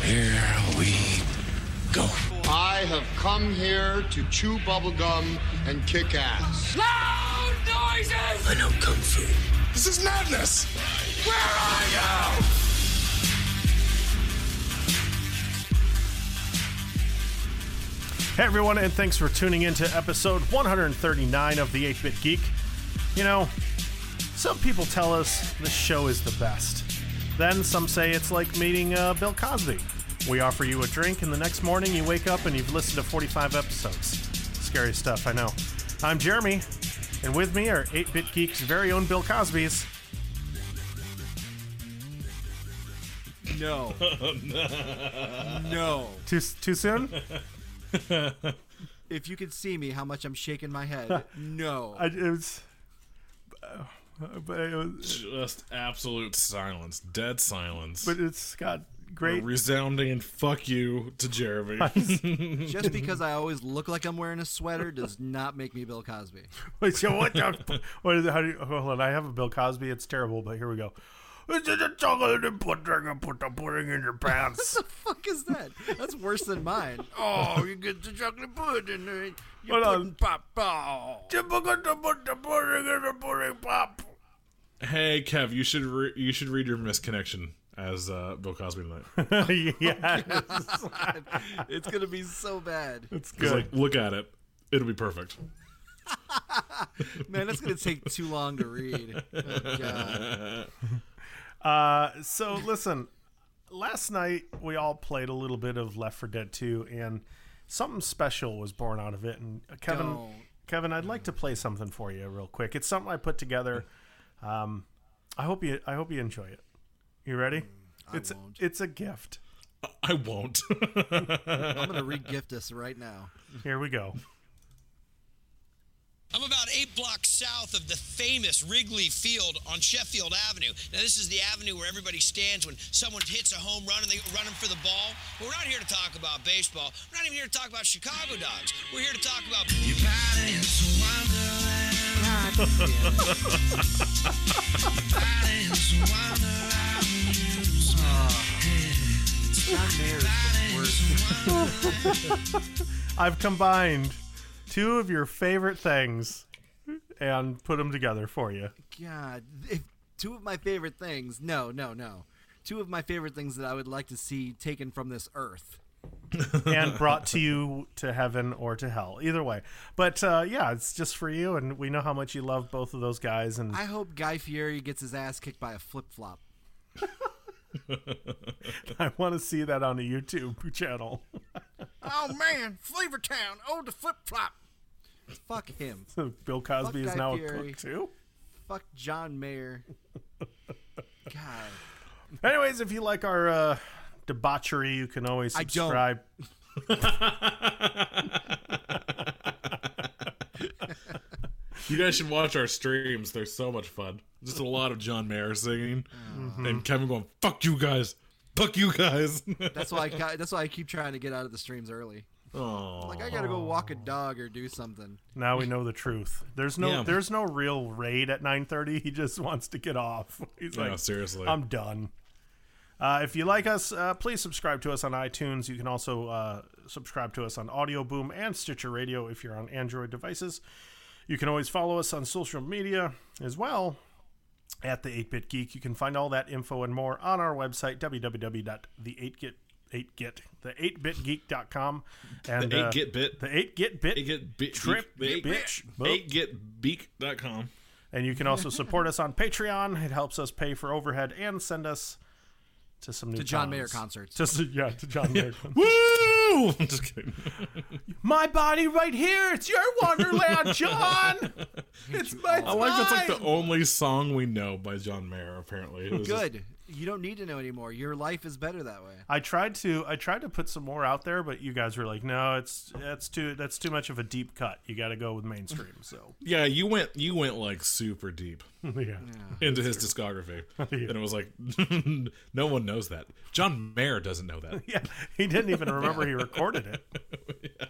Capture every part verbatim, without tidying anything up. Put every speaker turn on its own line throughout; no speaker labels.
Here we go.
I have come here to chew bubblegum and kick ass.
Loud noises! I know Kung Fu. This is madness! Where are you?
Hey everyone, and thanks for tuning in to episode one thirty-nine of the eight-Bit Geek. You know, some people tell us this show is the best. Then some say it's like meeting uh, Bill Cosby. We offer you a drink, and the next morning you wake up and you've listened to forty-five episodes. Scary stuff, I know. I'm Jeremy, and with me are eight-Bit Geek's very own Bill Cosby's.
No. No.
Too too soon?
If you could see me, how much I'm shaking my head. No.
I, it was... Uh, but it was...
Just absolute silence. Dead silence.
But it's got great...
A resounding fuck you to Jeremy.
Just because I always look like I'm wearing a sweater does not make me Bill Cosby.
Wait, so what? The, what is it? How do you... Hold on, I have a Bill Cosby. It's terrible, but here we go. It's a chocolate and pudding and put the pudding in your pants.
What the fuck is that? That's worse than mine. Oh, you get the chocolate pudding. You
Hold
pudding
on.
pop. Oh.
You forgot to put the pudding in the pudding pop.
Hey, Kev, you should re- you should read your misconnection as uh, Bill Cosby tonight.
Yes.
It's going to be so bad.
It's
Just
good.
like, look at it. It'll be perfect.
Man, that's going to take too long to read. Oh, God.
Uh, so listen, last night we all played a little bit of Left four Dead two, and something special was born out of it. And uh, Kevin,
Don't.
Kevin, I'd like to play something for you real quick. It's something I put together. Um, I hope you, I hope you enjoy it. You ready?
I
it's
won't.
it's a gift.
I won't.
I'm going to re-gift us right now.
Here we go.
I'm about eight blocks south of the famous Wrigley Field on Sheffield Avenue. Now, this is the avenue where everybody stands when someone hits a home run and they run them for the ball. But we're not here to talk about baseball. We're not even here to talk about Chicago dogs. We're here to talk about... Your body is a wonderland. Body is a
John Mayer is the worst.
I've combined two of your favorite things and put them together for you.
God, if two of my favorite things. No, no, no. Two of my favorite things that I would like to see taken from this earth.
And brought to you to heaven or to hell. Either way. But uh, yeah, it's just for you, and we know how much you love both of those guys. And
I hope Guy Fieri gets his ass kicked by a flip-flop.
I want to see that on a YouTube channel.
Oh, man. Flavortown. Oh, the flip-flop. Fuck him.
So Bill Cosby
Fuck
is
Guy
now
Fieri.
a cook too?
Fuck John Mayer. God.
Anyways, if you like our uh, debauchery, you can always
I don't.
subscribe.
You guys should watch our streams. They're so much fun. Just a lot of John Mayer singing.
Mm-hmm.
And Kevin going, fuck you guys. Fuck you guys.
That's why I, that's why I keep trying to get out of the streams early.
Oh,
Like, I gotta go walk a dog or do something.
Now we know the truth. There's no
Yeah.
there's no real raid at nine thirty. He just wants to get off. He's
no,
like,
seriously.
I'm done. Uh, if you like us, uh, please subscribe to us on iTunes. You can also uh, subscribe to us on Audio Boom and Stitcher Radio if you're on Android devices. You can always follow us on social media as well at the eight-Bit Geek. You can find all that info and more on our website, w w w dot the eight git the eight bit geek dot com. And
the
uh,
eight get bit.
the eight get bit
eight get bit.
trip
The eight
bitch.
eight get beak dot com.
And you can also support us on Patreon. It helps us pay for overhead and send us to some new
To John
towns.
Mayer concerts.
Just yeah, to John Mayer.
Woo! I'm just kidding.
My body right here. It's your Wonderland, John. It's my.
I like that's like the only song we know by John Mayer. Apparently, it was just-
Good. You don't need to know anymore. Your life is better that way.
I tried to I tried to put some more out there, but you guys were like, no, it's that's too that's too much of a deep cut. You got to go with mainstream. So
yeah, you went you went like super deep
yeah.
into his discography, and it was like no one knows that. John Mayer doesn't know that.
Yeah, he didn't even remember he recorded it.
Yeah.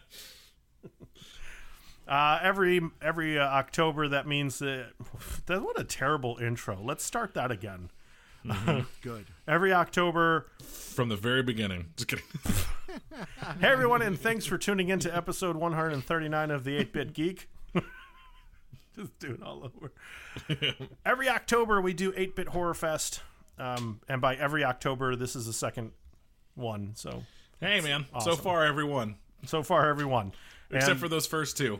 Uh, every every uh, October, that means that, that. What a terrible intro. Let's start that again.
Good.
Every October.
From the very beginning. Just kidding.
Hey, everyone, and thanks for tuning in to episode one hundred thirty-nine of the eight-Bit Geek. Just do it all over. Every October, we do eight-Bit Horror Fest. Um, and by every October, this is the second one. So,
hey, man.
Awesome.
So far, everyone.
So far, everyone.
Except
and,
for those first two.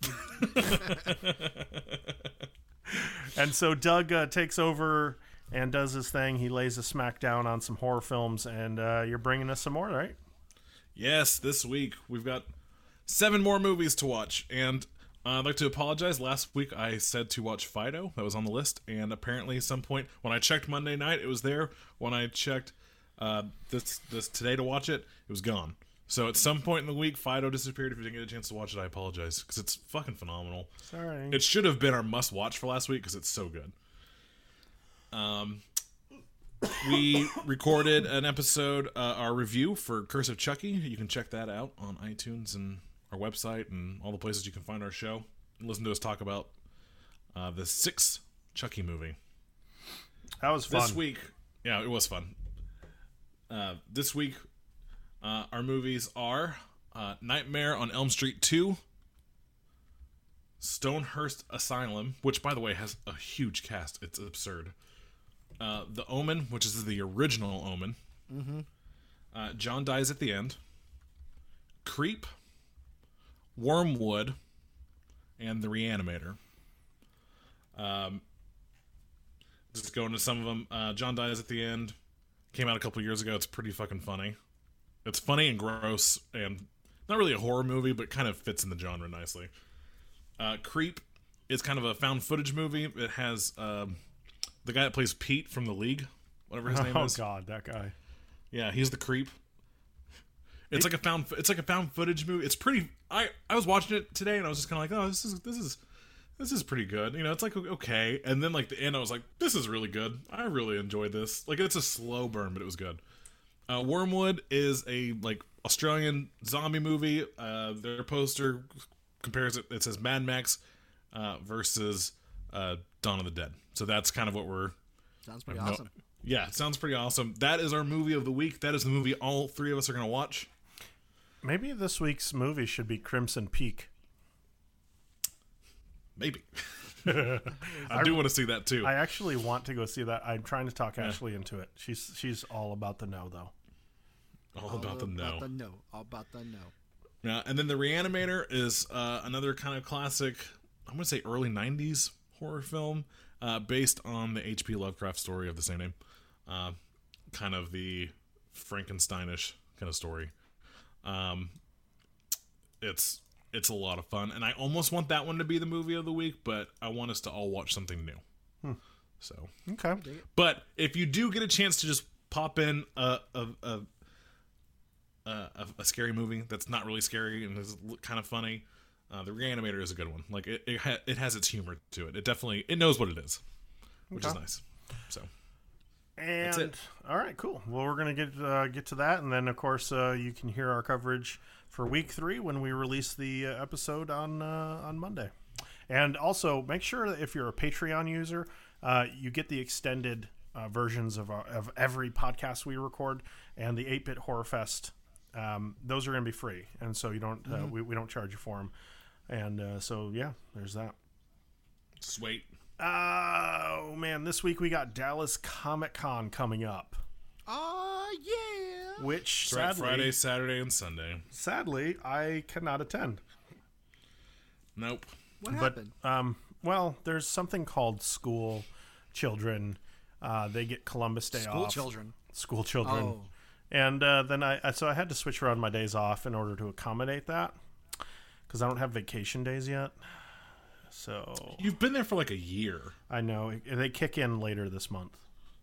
And so Doug uh, takes over and does his thing. He lays a smackdown on some horror films, and uh, you're bringing us some more, right?
Yes, this week we've got seven more movies to watch. And uh, I'd like to apologize. Last week I said to watch Fido. That was on the list. And apparently at some point, when I checked Monday night, it was there. When I checked uh, this, this today to watch it, it was gone. So at some point in the week, Fido disappeared. If you didn't get a chance to watch it, I apologize. Because it's fucking phenomenal.
Sorry.
It should have been our must-watch for last week because it's so good. Um, we recorded an episode, uh, our review for Curse of Chucky. You can check that out on iTunes and our website and all the places you can find our show. And listen to us talk about uh, the sixth Chucky movie.
That was fun.
This week, yeah, it was fun. Uh, this week... Uh, our movies are uh, Nightmare on Elm Street two, Stonehurst Asylum, which, by the way, has a huge cast. It's absurd. Uh, The Omen, which is the original Omen.
Mm-hmm.
Uh, John Dies at the End. Creep, Wormwood, and The Reanimator. Um, just going to some of them. Uh, John Dies at the End came out a couple years ago. It's pretty fucking funny. It's funny and gross, and not really a horror movie, but kind of fits in the genre nicely. Uh, Creep is kind of a found footage movie. It has um, the guy that plays Pete from The League, whatever his name
oh,
is.
Oh God, that guy.
Yeah, he's the Creep. It's it, like a found. It's like a found footage movie. It's pretty. I I was watching it today, and I was just kind of like, oh, this is this is this is pretty good. You know, it's like okay. And then like the end, I was like, this is really good. I really enjoyed this. Like it's a slow burn, but it was good. Uh, Wormwood is a like Australian zombie movie. Uh, their poster compares it. It says Mad Max uh, versus uh, Dawn of the Dead. So that's kind of what we're.
Sounds pretty
no,
awesome.
Yeah, it sounds pretty awesome. That is our movie of the week. That is the movie all three of us are going to watch.
Maybe this week's movie should be Crimson Peak.
Maybe. I do want to see that too.
I actually want to go see that. I'm trying to talk
Yeah.
Ashley into it. She's she's all about the no though.
All, all about the no.
About the no. All about the no.
Yeah, and then The Reanimator is uh, another kind of classic, I'm going to say early nineties horror film uh, based on the H P Lovecraft story of the same name. Uh, kind of the Frankensteinish kind of story. Um, it's it's a lot of fun, and I almost want that one to be the movie of the week, but I want us to all watch something new.
Hmm.
So
okay.
But if you do get a chance to just pop in a a, a Uh, a, a scary movie that's not really scary and is kind of funny, uh, The Reanimator is a good one. Like it, it, ha- it has its humor to it. It definitely it knows what it is, which
okay.
is nice. So,
and
that's it.
All right, cool. Well, we're gonna get uh, get to that, and then of course uh, you can hear our coverage for week three when we release the uh, episode on uh, on Monday. And also make sure that if you're a Patreon user, uh, you get the extended uh, versions of our, of every podcast we record, and the eight-Bit Horror Fest. Um, those are going to be free, and so you don't uh, mm-hmm. we, we don't charge you for them, and uh, so yeah, there's that.
Sweet.
Oh man, this week we got Dallas Comic Con coming up.
Oh yeah.
Which
That's right,
sadly,
Friday, Saturday, and Sunday.
Sadly, I cannot attend.
Nope.
What
but,
happened?
Um, well, there's something called school children. Uh, they get Columbus Day
School
off.
children.
School children.
Oh.
And uh, then I, I so I had to switch around my days off in order to accommodate that because I don't have vacation days yet. So
You've been there for like a year.
I know they kick in later this month.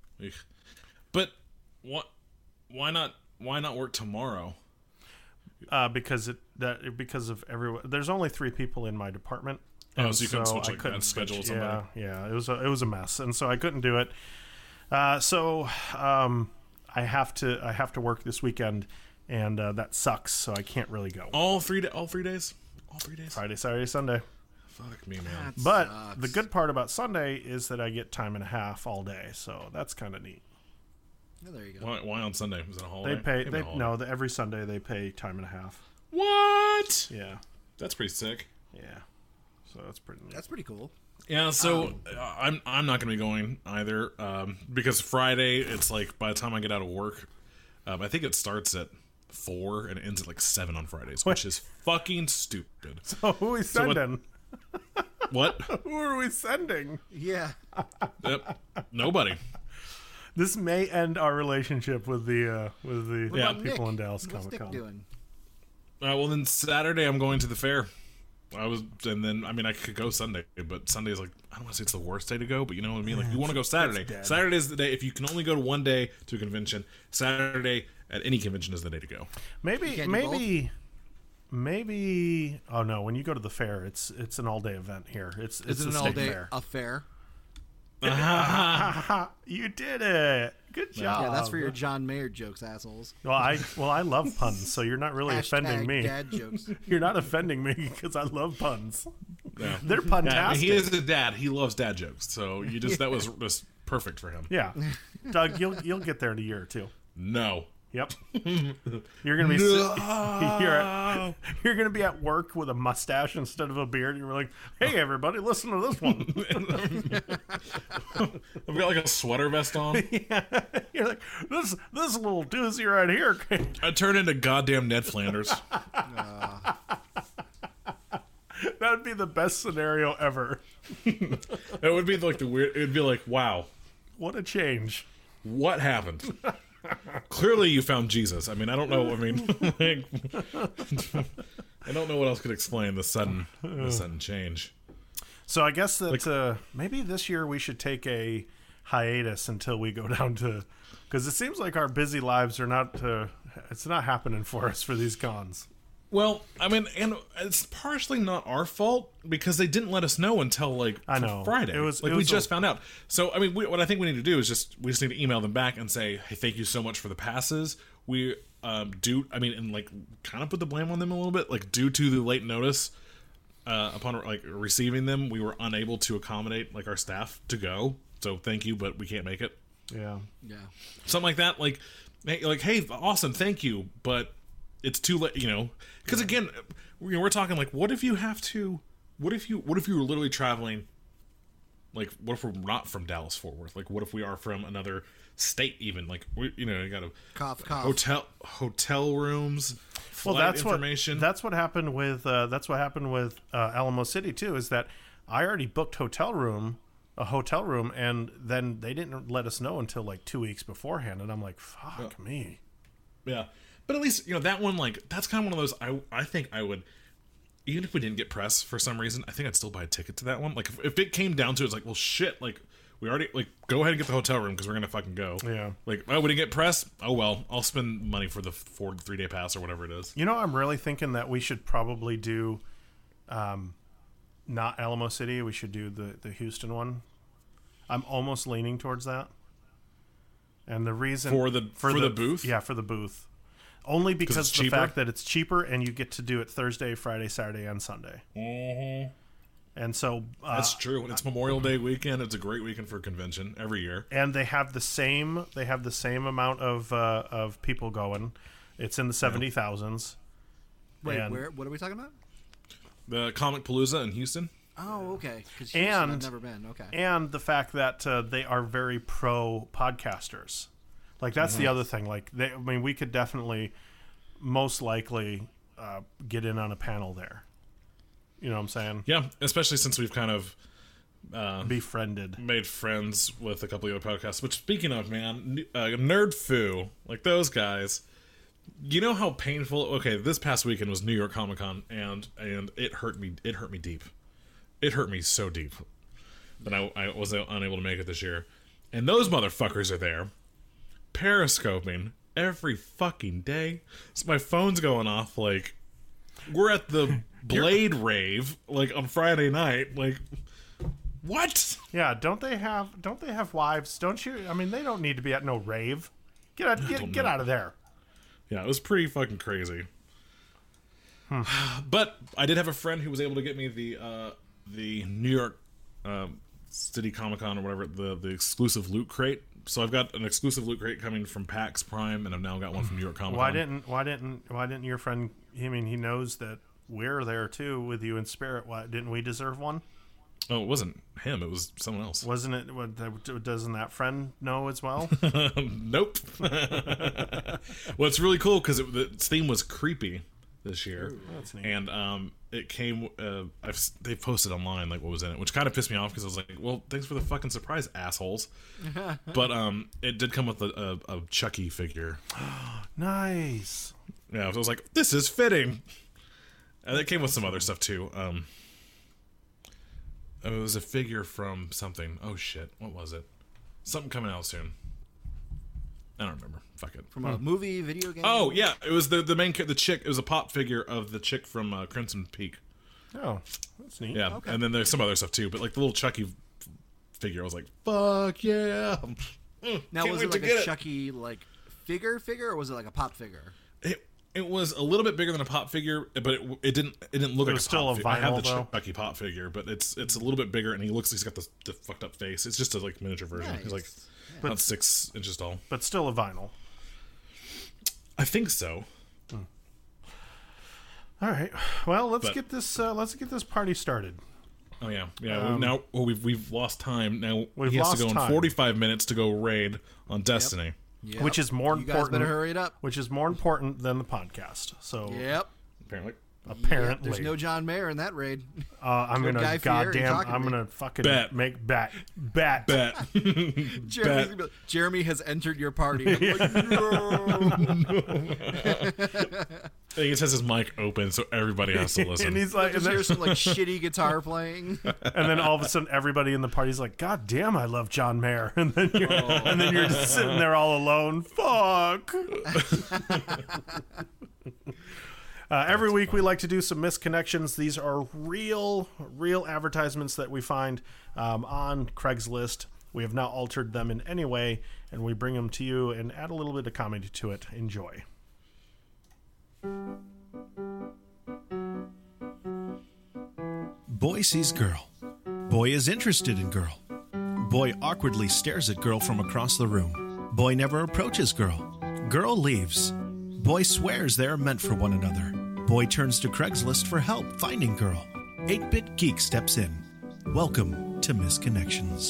But what? Why not? Why not work tomorrow?
Uh, because it that because of everyone. There's only three people in my department.
Oh, so you couldn't
so
switch
I
like
couldn't
that schedule
switch.
with somebody?
Yeah, yeah. It was a, it was a mess, and so I couldn't do it. Uh, so um, I have to I have to work this weekend, and uh, that sucks. So I can't really go.
All three da- all three days. All three days.
Friday, Saturday, Sunday.
Fuck me, man.
That
But
sucks.
the good part about Sunday is that I get time and a half all day, so that's kind of neat.
Oh, there you go.
Why, why on Sunday? Was it a holiday?
They pay.
Maybe
They
a holiday.
no. The, every Sunday they pay time and a half.
What?
Yeah.
That's pretty sick.
Yeah. So that's pretty. Neat.
That's pretty cool.
Yeah, so
Um,
uh, I'm I'm not going to be going either um, because Friday it's like by the time I get out of work, um, I think it starts at four and it ends at like seven on Fridays, which is fucking stupid.
So who are we
So what-
sending?
What?
Who are we sending?
Yeah.
Yep. Nobody.
This may end our relationship with the uh, with the
Yeah.
people
Nick,
in Dallas
what's
Comic
Nick
Con.
doing?
Uh, well, then Saturday I'm going to the fair. I was, and then I mean I could go Sunday, but Sunday is like I don't want to say it's the worst day to go, but you know what I mean. Like you want to go Saturday.
dead.
Saturday is the day. If you can only go to one day to a convention, Saturday at any convention is the day to go.
Maybe
can't do
maybe maybe. Oh no! When you go to the fair, it's it's an all day event here. It's it's
Is it
a
an
state
all-day
fair.
affair?
You did it! Good job.
Yeah, that's for your John Mayer jokes, assholes.
Well, I well I love puns, so you're not really offending
Hashtag
me.
Dad jokes.
You're not offending me because I love puns.
Yeah.
They're
Yeah,
puntastic.
he is a dad. He loves dad jokes. So you just that was just perfect for him.
Yeah, Doug, you'll you'll get there in a year or two.
No.
Yep. You're gonna be si- you're you're gonna be at work with a mustache instead of a beard. You're like, hey everybody, listen to this one.
I've got like a sweater vest on.
Yeah. You're like, this this little doozy right here.
I turn into goddamn Ned Flanders.
That'd be the best scenario ever.
It would be like the weird. It'd be like, wow,
What a change.
what happened? Clearly, you found Jesus. I mean, I don't know. I mean, like, I don't know what else could explain the sudden, the sudden change.
So I guess that uh, maybe this year we should take a hiatus until we go down to, because it seems like our busy lives are not. Uh, it's not happening for us for these cons.
Well, I mean, and it's partially not our fault because they didn't let us know until like
I know.
Friday.
It was-
like
it
we
was
just
a-
found out. So I mean, we, what I think we need to do is just we just need to email them back and say, hey, thank you so much for the passes. We um, do. I mean, and like kind of put the blame on them a little bit, like due to the late notice uh, upon like receiving them, we were unable to accommodate like our staff to go. So thank you, but we can't make it.
Yeah.
Yeah.
Something like that. Like, hey, like, hey, awesome, thank you, but it's too late, you know, because again, you know, we're talking like, what if you have to, what if you, what if you were literally traveling, like, what if we're not from Dallas Fort Worth? Like, what if we are from another state even? Like, we, you know, you got to
Cough, cough.
hotel, hotel rooms,
Well,
flight
that's
information.
what that's what happened with uh, that's what happened with uh, Alamo City too. Is that I already booked hotel room, a hotel room, and then they didn't let us know until like two weeks beforehand, and I'm like, fuck me.
Yeah. But at least, you know, that one, like, that's kind of one of those, I I think I would, even if we didn't get press for some reason, I think I'd still buy a ticket to that one. Like, if, if it came down to it, it's like, well, shit, like, we already, like, go ahead and get the hotel room because we're going to fucking go.
Yeah.
Like, oh, we didn't get press? Oh, well, I'll spend money for the four, three-day pass or whatever it is.
You know, I'm really thinking that we should probably do, um, not Alamo City. We should do the the Houston one. I'm almost leaning towards that. And the reason
For the- for the booth?
yeah, for the booth, only because
it's
of the
cheaper?
fact that it's cheaper and you get to do it Thursday, Friday, Saturday, and Sunday.
Mm-hmm.
And so uh,
That's true. And it's Memorial Day weekend. It's a great weekend for a convention every year.
and they have the same they have the same amount of uh, of people going. It's in the seventy thousands.
Wait,
And-
where? What are we talking about?
The Comic Palooza in Houston.
Oh, okay. 'Cause
And-
I've never been. Okay.
And the fact that uh, they are very pro podcasters. Like that's the other thing. Like they, I mean, we could definitely, most likely, uh, get in on a panel there. You know what I'm saying?
Yeah, especially since we've kind of uh,
Befriended.
made friends with a couple of other podcasts. Which, speaking of, man, uh, Nerd Foo, like those guys, you know how painful. Okay, this past weekend was New York Comic Con, and and it hurt me. It hurt me deep. It hurt me so deep that I, I was unable to make it this year. And those motherfuckers are there, periscoping every fucking day. So my phone's going off like we're at the Blade rave like on Friday night. Like what?
Yeah. Don't they have Don't they have wives? Don't you? I mean, they don't need to be at no rave. Get out. Get,
don't
get
know.
out of there.
Yeah, it was pretty fucking crazy. But I did have a friend who was able to get me the uh, the New York um, City Comic Con or whatever, the the exclusive loot crate so I've got an exclusive loot crate coming from PAX Prime, and I've now got one from New York Comic Con.
Why didn't why didn't why didn't your friend? I mean, he knows that we're there too with you in spirit. Why didn't we deserve one?
Oh, it wasn't him. It was someone else.
Wasn't it? What, doesn't that friend know as well?
Nope. Well, it's really cool because the theme was creepy this year.
Ooh, that's neat.
And um, it came. Uh, I've they posted online like what was in it, which kind of pissed me off because I was like, "Well, thanks for the fucking surprise, assholes." But um, it did come with a, a, a Chucky figure.
Nice.
Yeah, so I was like, "This is fitting." And it came with some other stuff too. Um, it was a figure from something. Oh shit, what was it? Something coming out soon. I don't remember. Fuck it.
From a movie, video game?
Oh yeah, it was the the main the chick. It was a pop figure of the chick from uh, Crimson Peak.
Oh, that's neat.
Yeah,
Okay.
and then there's some other stuff too. But like the little Chucky f- figure, I was like, "Fuck yeah!" Mm,
Now,
can't
was
wait
it
to
like
get
a
it.
Chucky like figure figure, or was it like a pop figure?
It it was a little bit bigger than a pop figure, but it, it didn't it didn't look
It
like
was
a
still
pop
a
figure. I have
vinyl,
the
though?
Chucky pop figure, but it's it's a little bit bigger, and he looks like he's got the, the fucked up face. It's just a like miniature version.
Nice.
He's like
But-
about six inches tall.
But still a vinyl.
I think so.
All right. Well, let's
But-
get this. Uh, let's get this party started.
Oh yeah, yeah. we've now well, we've we've lost time. Now
We've
he has
lost
to go
time.
in forty-five minutes to go raid on Destiny.
Yep.
Which is more
You guys
important.
better hurry it up.
Which is more important than the podcast. So
Yep.
Apparently,
apparently,
There's no John Mayer in that raid.
uh, I'm
no
gonna
Guy Fieri
goddamn.
talking to
I'm
me.
gonna fucking
Bet.
make bet bet
bet.
Jeremy's
Bet.
gonna be like, Jeremy has entered your party. I'm like, no.
He just has his mic open, so everybody has to listen.
and he's like, and
Just
then,
hear some like shitty guitar playing.
and then all of a sudden, everybody in the party's like, "God damn, I love John Mayer," and then you're, and then you're just sitting there all alone. Fuck. Uh, every week we like to do some misconnections. These are real, real advertisements that we find um, on Craigslist. We have not altered them in any way, and we bring them to you and add a little bit of comedy to it. Enjoy.
Boy sees girl. Boy is interested in girl. Boy awkwardly stares at girl from across the room. Boy never approaches girl. Girl leaves. Boy swears they are meant for one another. Boy turns to Craigslist for help finding girl. eight-Bit Geek steps in. Welcome to Misconnections.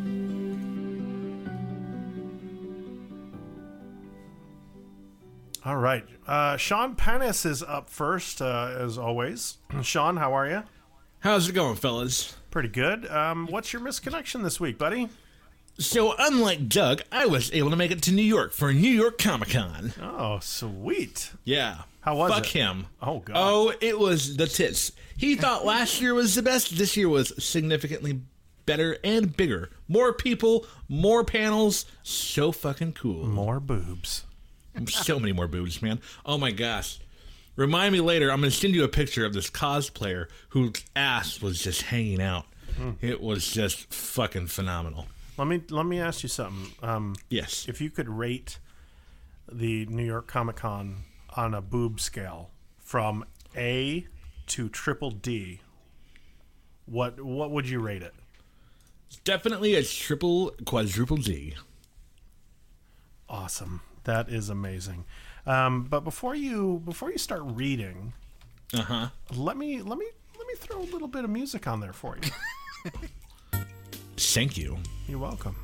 All right. Uh, Sean Panis is up first, uh, as always. Sean, how are you?
How's it going, fellas?
Pretty good. Um, what's your misconnection this week, buddy?
So, unlike Doug, I was able to make it to New York for New York Comic Con.
Oh, sweet.
Yeah.
How was
Fuck
it?
him.
Oh, God.
Oh, it was the tits. He thought last year was the best. This year was significantly better and bigger. More people, more panels. So fucking cool.
More boobs.
So many more boobs, man. Oh, my gosh. Remind me later, I'm going to send you a picture of this cosplayer whose ass was just hanging out.
Mm.
It was just fucking phenomenal.
Let me let me ask you something. Um,
Yes.
If you could rate the New York Comic Con on a boob scale from A to triple D, what what would you rate it?
Definitely a triple, quadruple D.
Awesome. That is amazing. Um, but before you before you start reading,
Uh huh.
let me let me let me throw a little bit of music on there for you.
Thank you.
You're welcome.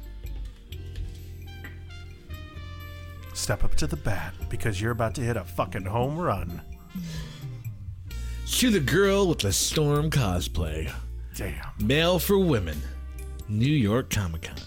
Step up to the bat because you're about to hit a fucking home run.
To the girl with the storm cosplay.
Damn.
Male for women. New York Comic Con.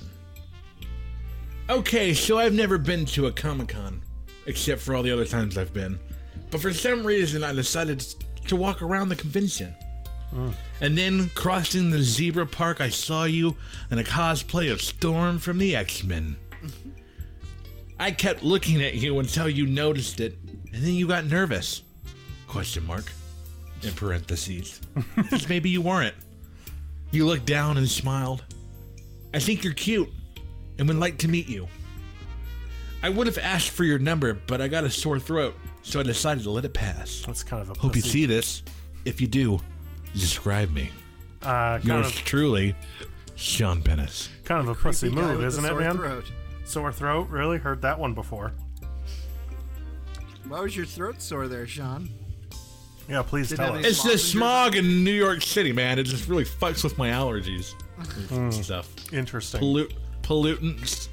Okay, so I've never been to a Comic Con, except for all the other times I've been. But for some reason, I decided to walk around the convention.
Mm.
And then, crossing the zebra park, I saw you in a cosplay of Storm from the X-Men. I kept looking at you until you noticed it, and then you got nervous. Question mark. In parentheses. Because maybe you weren't. You looked down and smiled. I think you're cute, and would like to meet you. I would have asked for your number, but I got a sore throat, so I decided to let it pass.
That's kind of a
Hope you
pussy-
see this. If you do, describe me.
Uh, kind
Yours
of
truly, Sean Pennis.
kind of a pussy
Creepy guy
move,
with
isn't
the
it,
sore
man?
throat.
Sore throat? Really? Heard that one before.
Why was your throat sore there, Sean?
Yeah, please
Didn't
tell
have
us.
any-
It's the smog in New York City, man. It just really fucks with my allergies and stuff.
Interesting.
Pollut- pollutants.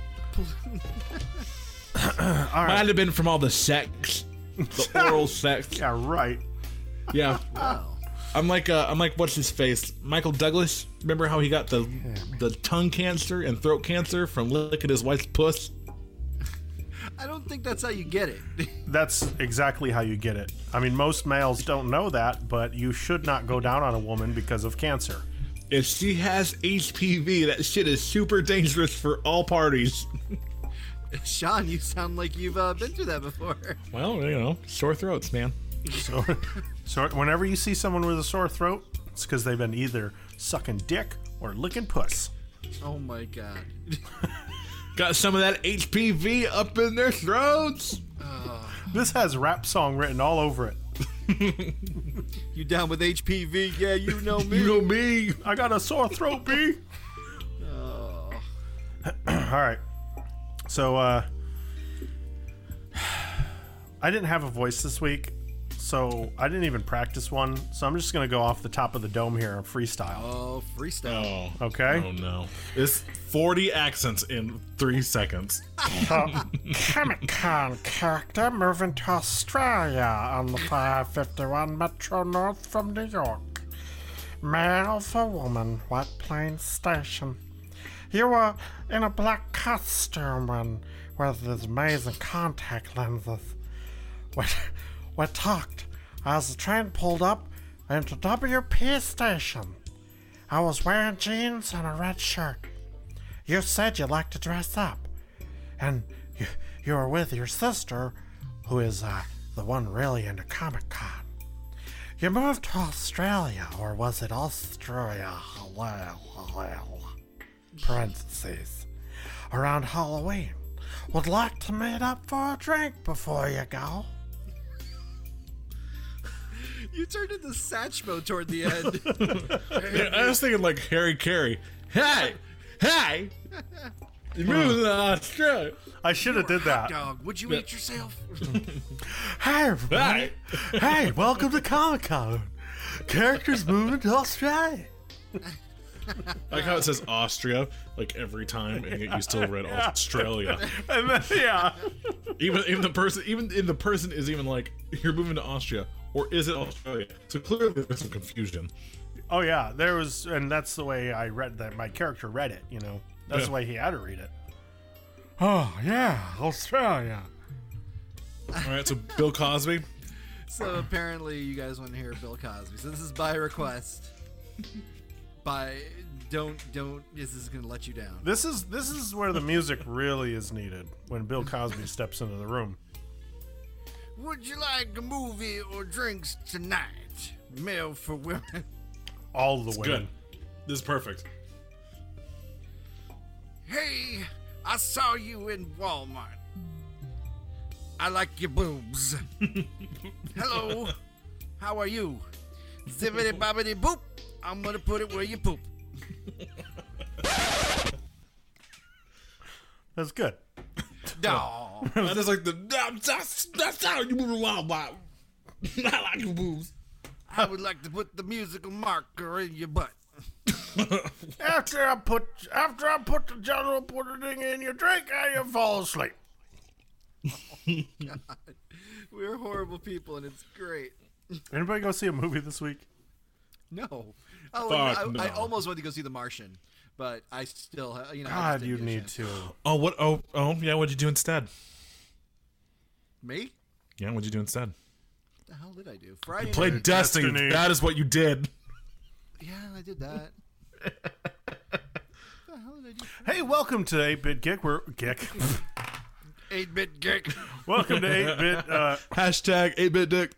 All
Might
right.
have been from all the sex, the oral sex.
Yeah, right.
Yeah.
Wow.
I'm like, uh, I'm like, what's his face? Michael Douglas. Remember how he got the the tongue cancer and throat cancer from licking his wife's puss?
I don't think that's how you get it.
That's exactly how you get it. I mean, most males don't know that, but you should not go down on a woman because of cancer.
If she has H P V, that shit is super dangerous for all parties.
Sean, you sound like you've uh, been through that before.
Well, you know, sore throats, man.
So, so whenever you see someone with a sore throat, it's because they've been either sucking dick or licking puss.
Oh my god.
Got some of that H P V up in their throats.
This has rap song written all over it.
You down with H P V? Yeah, you know me.
You know me.
I got a sore throat, B.
Oh.
All right. So, uh, I didn't have a voice this week, so I didn't even practice one. So I'm just going to go off the top of the dome here and freestyle.
Oh, freestyle.
Oh.
Okay?
Oh no. It's forty accents in three seconds.
Uh, Comic Con character moving to Australia on the five fifty-one Metro North from New York. Male for woman, White Plains Station. You were in a black costume and with these amazing contact lenses. We, we talked as the train pulled up into W P Station. I was wearing jeans and a red shirt. You said you liked to dress up. And you, you were with your sister, who is uh, the one really into Comic Con. You moved to Australia, or was it Australia? Well, well, parentheses. Around Halloween. Would like to meet up for a drink before you go.
You turned into Satchmo toward the end.
Yeah, I was thinking like Harry Carey.
Hey, hey. You moving to Australia?
I should have did that.
Dog, would you eat yourself?
Hey, everybody. Hey, welcome to Comic Con. Characters moving to Australia.
I like how it says Austria like every time, and yet you still read Australia.
And then, yeah.
Even even the person even in the person is even like, you're moving to Austria, or is it Australia? So clearly there's some confusion.
Oh, yeah. There was, and that's the way I read that. My character read it, you know. That's
Yeah.
the way he had to read it. Oh, yeah. Australia.
All right, so Bill Cosby.
So apparently you guys want to hear Bill Cosby. So this is by request. By don't don't this is gonna let you down.
This is this is where the music really is needed when Bill Cosby steps into the room.
Would you like a movie or drinks tonight? Male for women.
All the
It's
women.
good. This is perfect.
Hey, I saw you in Walmart. I like your boobs. Hello, how are you? Zippity bobbity boop. I'm gonna put it where you poop.
That's good.
No.
That is like the that's that's how you move around. Wow. I like your boobs.
I would like to put the musical marker in your butt.
After I put after I put the general pudding in your drink, and you fall asleep.
God. We're horrible people, and it's great.
Anybody go see a movie this week?
No. Oh,
Fuck
I,
no.
I almost went to go see The Martian, but I still, uh, you know. I just
God,
didn't
you
give a
need
shit.
to.
Oh what? Oh oh yeah. What'd you do instead?
Me?
Yeah, what'd you do instead?
What the hell did I do? Friday
Play
night.
Destiny.
Destiny.
That is what you did.
Yeah, I did that. What the hell did I do?
Hey, welcome to eight bit Geek. We're Geek.
eight-bit geek.
Welcome to eight bit. Uh,
Hashtag eight bit dick.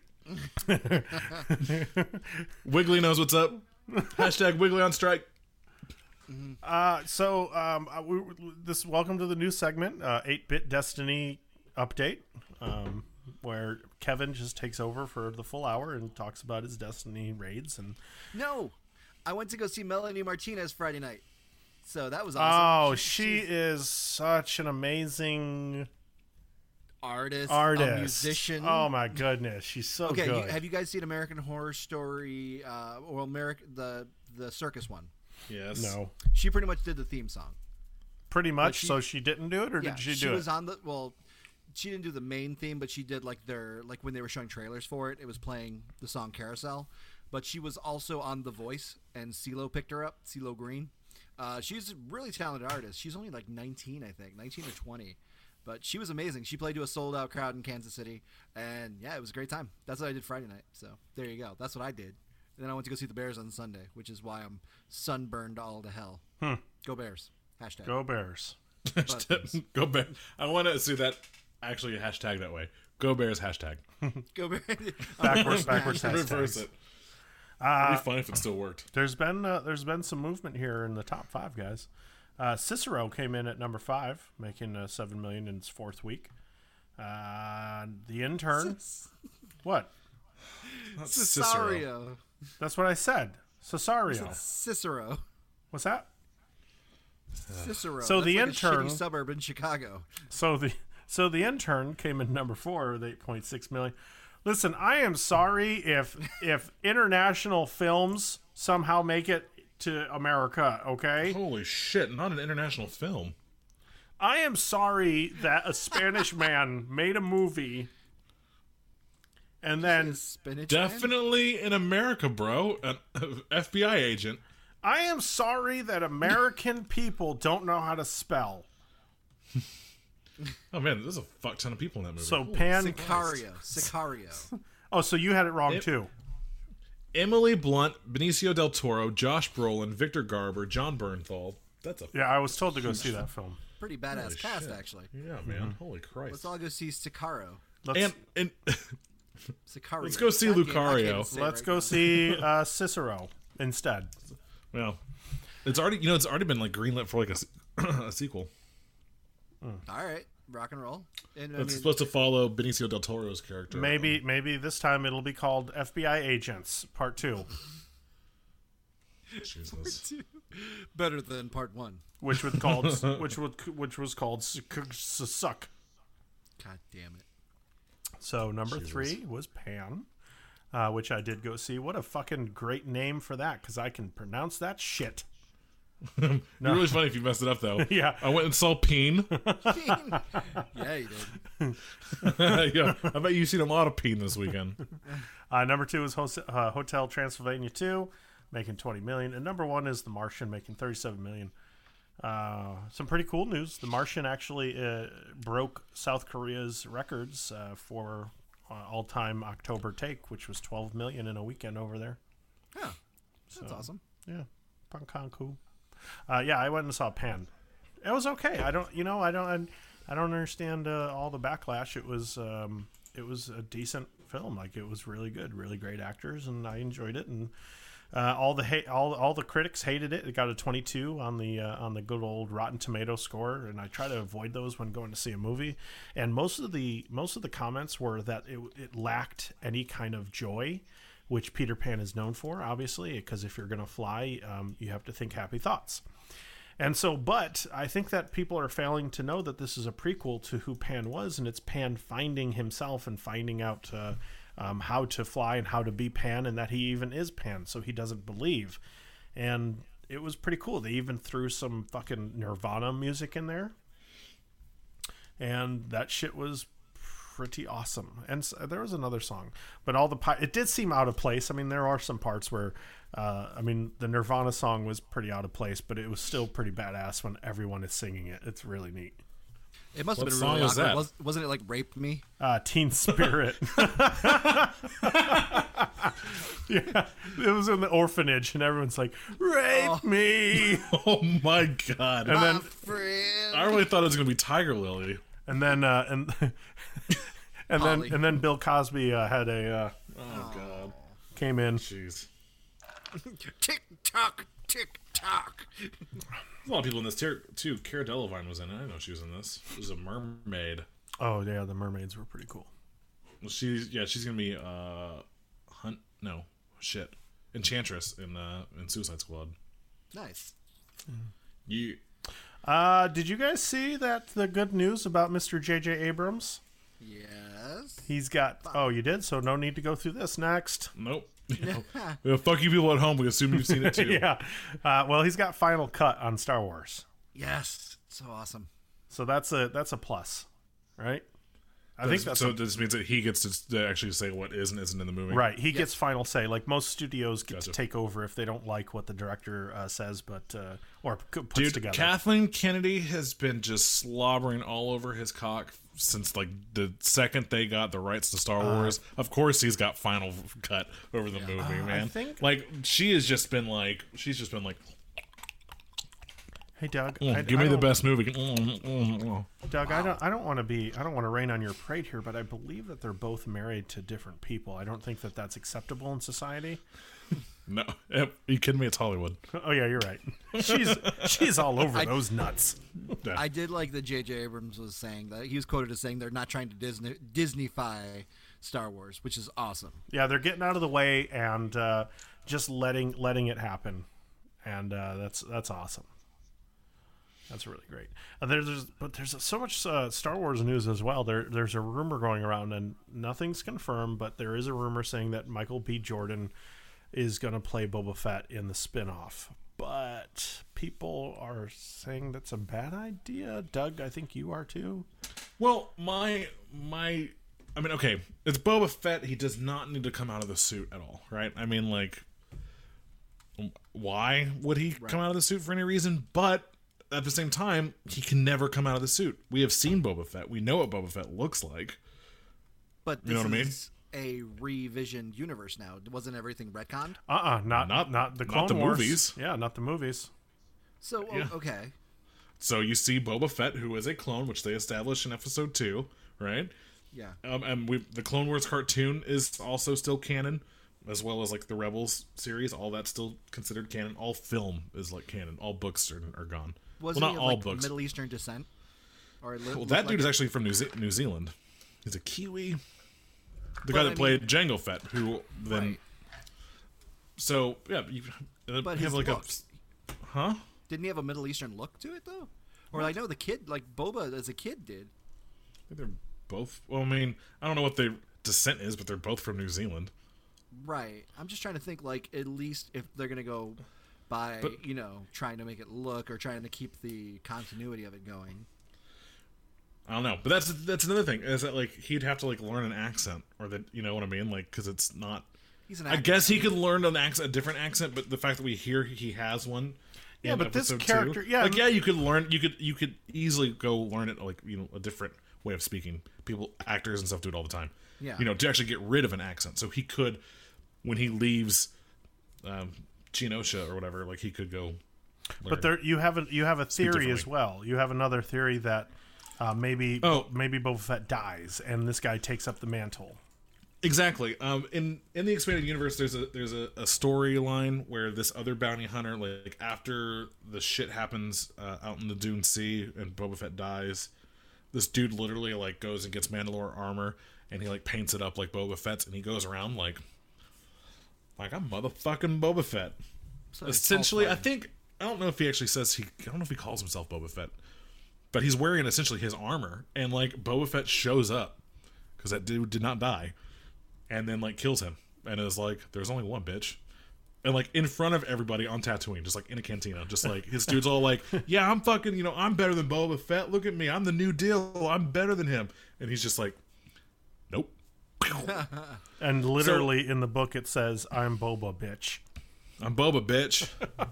Wiggly knows what's up. Hashtag Wiggly on strike.
uh, so, um, uh, we, this welcome to the new segment, uh, eight bit Destiny update, um, where Kevin just takes over for the full hour and talks about his Destiny raids. And
No, I went to go see Melanie Martinez Friday night.
So that was awesome.
Oh, she is such an amazing
artist,
artist,
a musician.
Oh my goodness, she's so
okay,
good.
You, have you guys seen American Horror Story? Uh, or American the the circus one?
Yes.
No.
She pretty much did the theme song.
Pretty much.
She,
so she didn't do it, or
yeah,
did she do
she
it?
She was on the well. She didn't do the main theme, but she did like their like when they were showing trailers for it. It was playing the song Carousel, but she was also on The Voice, and CeeLo picked her up. CeeLo Green. Uh, she's a really talented artist. She's only like nineteen, I think, nineteen or twenty. But she was amazing. She played to a sold-out crowd in Kansas City, and yeah, it was a great time. That's what I did Friday night. So there you go. That's what I did. And then I went to go see the Bears on Sunday, which is why I'm sunburned all to hell.
Hmm.
Go Bears. Hashtag.
Go Bears.
Go Bears. I want to see that actually hashtag that way. Go Bears hashtag.
Go Bears.
backwards, backwards hashtags.
Reverse it.
Uh,
It'd be fun if it still worked.
There's been uh, there's been some movement here in the top five, guys. Uh, Cicero came in at number five, making uh, seven million in its fourth week. Uh, the intern, what?
That's
Cesario.
Cicero.
That's what I said. Cesario.
Cicero.
What's that?
Cicero.
So
That's
the
like
intern
a shitty suburb in Chicago.
So the so the intern came in number four with eight point six million. Listen, I am sorry if if international films somehow make it to America, okay?
Holy shit, not an international film.
I am sorry that a Spanish man made a movie and then
Spinach
Definitely in America, bro. An F B I agent.
I am sorry that American people don't know how to spell.
Oh man, there's a fuck ton of people in that movie.
So
Holy
Pan
Sicario. Sicario.
Oh, so you had it wrong
It-
too.
Emily Blunt, Benicio del Toro, Josh Brolin, Victor Garber, John Bernthal. That's a
Yeah, I was told to go see that film.
Pretty badass
Holy
cast,
shit.
actually.
yeah, man. Holy Christ.
Let's all go see Sicario.
Let's
and and
Sicario.
Let's go see
God damn, I can't
Lucario.
even say it
let's
right
go
now.
see uh, Cicero instead.
well, it's already you know it's already been like greenlit for like a, s- a sequel.
All right, rock and roll. And I
It's
mean,
supposed to follow Benicio del Toro's character.
Maybe maybe this time it'll be called F B I Agents Part Two,
Jesus.
better than part one.
which was called which would which was called S- S- Suck.
God damn it.
So number
Jesus.
three was Pan, uh, which I did go see. What a fucking great name for that, because I can pronounce that shit.
It'd be really funny if you messed it up though.
Yeah.
I went and saw Peen.
Yeah, you did.
Yeah, I bet you've seen a lot of Peen this weekend.
Uh, number two is Hos- uh, Hotel Transylvania two, making twenty million, and number one is The Martian, making thirty-seven million. Uh, some pretty cool news. The Martian actually uh, broke South Korea's records uh, for uh, all-time October take, which was twelve million in a weekend over there.
Yeah, that's
So,
awesome.
Yeah, Pankanku. Uh, yeah, I went and saw Pan. It was okay. I don't, you know, I don't, I don't understand uh, all the backlash. It was, um, it was a decent film. Like, it was really good, really great actors, and I enjoyed it. And uh, all the hate, all all the critics hated it. It got a twenty-two on the uh, on the good old Rotten Tomato score, and I try to avoid those when going to see a movie. And most of the most of the comments were that it it lacked any kind of joy, which Peter Pan is known for, obviously, because if you're going to fly, um, you have to think happy thoughts. And so, but I think that people are failing to know that this is a prequel to who Pan was, and it's Pan finding himself and finding out uh, um, how to fly and how to be Pan, and that he even is Pan, so he doesn't believe. And it was pretty cool. They even threw some fucking Nirvana music in there, and that shit was pretty awesome. And s there was another song, but all the pi- it did seem out of place. I mean, there are some parts where uh I mean the Nirvana song was pretty out of place, but it was still pretty badass when everyone is singing it. It's really neat.
It must
What
have been
song
really
was
awkward.
that?
Was, wasn't it like Rape Me?
Uh Teen Spirit. Yeah, it was in the orphanage and everyone's like, rape me.
Oh my god!
And then
Friend.
I really thought it was gonna be Tiger Lily.
and then uh and and then
Polly.
and then Bill Cosby uh, had a uh
Oh god!
came in.
Jeez,
Tick tock, tick tock.
there's a lot of people in this tier too. Cara Delevingne was in it. I know she was in this. She was a mermaid.
Oh yeah, the mermaids were pretty cool.
Well, she's yeah, she's gonna be uh, Hunt. No, shit, Enchantress in uh in Suicide Squad.
Nice.
You.
Uh, did you guys see that the good news about Mister J J Abrams?
Yes.
He's got. Oh, you did. So no need to go through this next.
Nope. Well, fuck you people at home. We assume you've seen it too.
Yeah. Uh, well, he's got final cut on Star Wars.
Yes. So awesome.
So that's a that's a plus, right? I think that's
so.
a,
This means that he gets to, to actually say what is and isn't in the movie.
right. He
Yes.
gets final say. Like most studios get
Gotcha.
to take over if they don't like what the director uh, says, but uh, or p- puts
Dude,
together.
Kathleen Kennedy has been just slobbering all over his cock since like the second they got the rights to Star Wars. Of course, he's got final cut over the movie,
Uh, I
man.
think-
Like she has just been like, she's just been like,
Hey, Doug.
"Mm,
I,
give
I
me the
don't-
best movie. Mm, mm, mm."
Doug, I don't. I don't want to be. I don't want to rain on your parade here, but I believe that they're both married to different people. I don't think that that's acceptable in society.
No, are you kidding me? It's Hollywood.
Oh yeah, you're right. She's she's all over
I-
those nuts.
Yeah.
I did like that J J Abrams was saying that he was quoted as saying they're not trying to Disney Disneyfy Star Wars, which is awesome.
Yeah, they're getting out of the way and uh, just letting letting it happen, and uh, that's that's awesome. That's really great. Uh, there's, there's but there's so much uh, Star Wars news as well. There there's a rumor going around, and nothing's confirmed, but there is a rumor saying that Michael B. Jordan is going to play Boba Fett in the spin-off. But people are saying that's a bad idea. Doug, I think you are too.
Well, my my, I mean, okay, it's Boba Fett. He does not need to come out of the suit at all, right? I mean, like, why would he come out of the suit for any reason? But at the same time, he can never come out of the suit. We have seen Boba Fett. We know what Boba Fett looks like.
But this
You know what I mean?
is a revisioned universe now. Wasn't everything retconned?
Uh-uh, not
Not-
not the
not
Clone
the
Wars.
movies.
Yeah, not the movies.
So oh,
Yeah.
okay.
So you see Boba Fett, who is a clone, which they established in Episode Two, right?
Yeah.
Um, and we the Clone Wars cartoon is also still canon, as well as like the Rebels series. All that's still considered canon. All film is like canon. All books are, are gone.
Was
well,
he
not
of,
all
like
books.
Middle Eastern descent? Or li-
Well,
looked
that
like
dude is
it?
actually from New, Ze- New Zealand. He's a Kiwi. The
But,
guy
I
that
mean-
played Jango Fett, who then.
Right.
So yeah, you uh,
But
have
his
like
look.
a. Huh?
Didn't he have a Middle Eastern look to it though? Or I know the kid, like Boba as a kid, did.
I think they're both. Well, I mean, I don't know what their descent is, but they're both from New Zealand.
Right. I'm just trying to think, like, at least if they're gonna go by,
But-
you know, trying to make it look or trying to keep the continuity of it going.
I don't know, but that's that's another thing is that like he'd have to like learn an accent, or that you know what I mean, like because it's not.
He's an
I
actor.
guess he could learn an accent, a different accent, but the fact that we hear he has one.
Yeah,
in
but this
episode
character-
two,
yeah,
like yeah, you could learn, you could you could easily go learn it, like you know, a different way of speaking. People, actors and stuff do it all the time.
Yeah.
You know, to actually get rid of an accent, so he could, when he leaves, um, Genosha or whatever, like he could go. Learn.
But there, you have a you have a theory as
differently.
well. You have another theory that uh, maybe
Oh.
maybe Boba Fett dies and this guy takes up the mantle.
Exactly. Um, in in the expanded universe, there's a there's a, a storyline where this other bounty hunter, like after the shit happens uh, out in the Dune Sea and Boba Fett dies, this dude literally like goes and gets Mandalore armor and he like paints it up like Boba Fett's, and he goes around like like I'm motherfucking Boba Fett.
So it's
Essentially, I
false
think I don't know if he actually says he I don't know if he calls himself Boba Fett, but he's wearing essentially his armor, and like Boba Fett shows up because that dude did not die. And then like kills him, and is like, "There's only one bitch," and like in front of everybody on Tatooine, just like in a cantina, just like his dude's all like, "Yeah, I'm fucking, you know, I'm better than Boba Fett. Look at me, I'm the New Deal. I'm better than him." And he's just like, "Nope."
And literally in the book it says, "I'm Boba, bitch."
I'm Boba, bitch.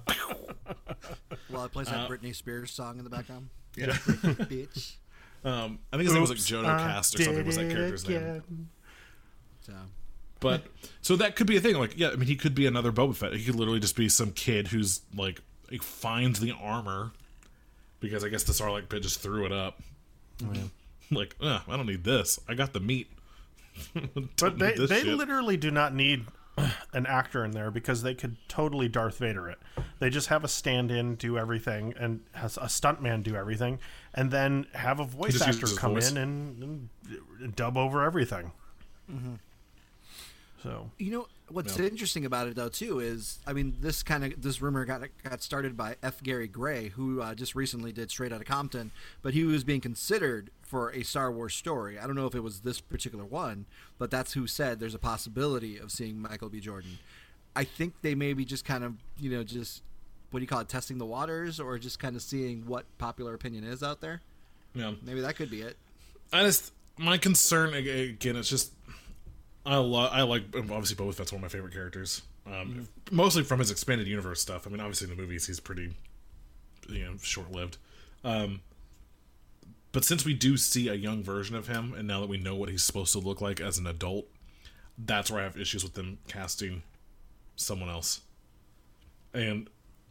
Well, it plays
Uh,
that Britney Spears song in the background.
Yeah.
Bitch.
Um, I think his name was like
Oops,
Jodo
I
Cast or something.
did
Was that
it
character's name?
again.
So
But so that could be a thing. Like, yeah, I mean, he could be another Boba Fett. He could literally just be some kid who's like, like finds the armor because I guess the Sarlacc pit just threw it up. Like, uh, I don't need this. I got the meat. Don't
But they
need this
they
shit.
literally do not need an actor in there because they could totally Darth Vader it. They just have a stand-in do everything and has a stuntman do everything, and then have a voice
just
actor
uses
come
voice.
in and, and dub over everything. So
You know what's
Yeah.
interesting about it though too is, I mean, this kind of this rumor got got started by F. Gary Gray, who uh, just recently did Straight Outta Compton, but he was being considered for a Star Wars story. I don't know if it was this particular one, but that's who said there's a possibility of seeing Michael B. Jordan. I think they maybe just kind of, you know, just what do you call it, testing the waters, or just kind of seeing what popular opinion is out there.
Yeah.
Maybe that could be it.
I just my concern ag- again, it's just I love I like obviously Boba Fett's one of my favorite characters, um,
Mm-hmm.
mostly from his expanded universe stuff. I mean, obviously in the movies he's pretty, you know, short lived. Um, but since we do see a young version of him, and now that we know what he's supposed to look like as an adult, that's where I have issues with them casting someone else. And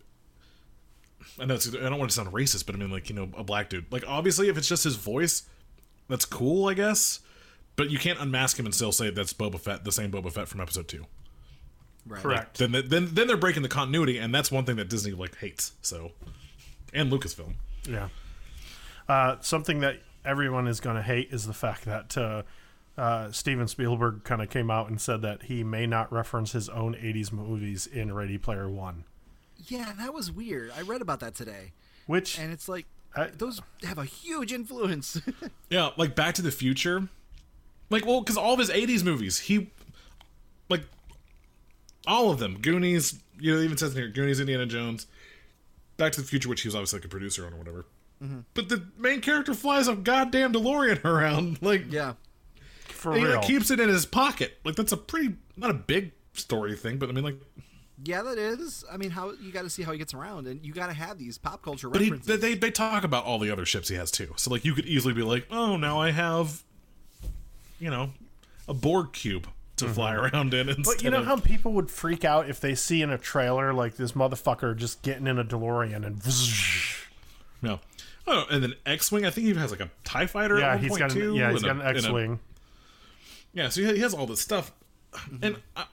I know it's, I don't want to sound racist, but I mean, like, you know, a black dude. Like, obviously, if it's just his voice, that's cool, I guess. But you can't unmask him and still say that's Boba Fett, the same Boba Fett from Episode Two.
Right.
correct.
Then, then, then they're breaking the continuity, and that's one thing that Disney like hates. So, and Lucasfilm.
Yeah. Uh, something that everyone is going to hate is the fact that uh, uh, Steven Spielberg kind of came out and said that he may not reference his own eighties movies in Ready Player One.
Yeah, that was weird. I read about that today.
Which,
And it's like,
I-
those have a huge influence.
Yeah, like Back to the Future. Like, well, because all of his eighties movies, he, like, all of them. Goonies, you know, it even says in here, Goonies, Indiana Jones, Back to the Future, which he was obviously like a producer on or whatever.
Mm-hmm.
But the main character flies a goddamn DeLorean around. Like,
yeah.
for
and he
real.
like, keeps it in his pocket. Like, that's a pretty, not a big story thing, but I mean, like,
Yeah, that is. I mean, how you got to see how he gets around, and you got to have these pop culture
but he,
references.
they, they talk about all the other ships he has too. So, like, you could easily be like, oh, now I have, you know, a Borg cube to fly around in instead
But you know
of,
how people would freak out if they see in a trailer like this motherfucker just getting in a DeLorean and
No. Oh, and then X-Wing, I think he has like a TIE fighter
yeah,
at one
he's
point
got
too.
an, yeah, he's
and
got
a-
an
and a-
X-wing.
Yeah, so he he has all this stuff. And I,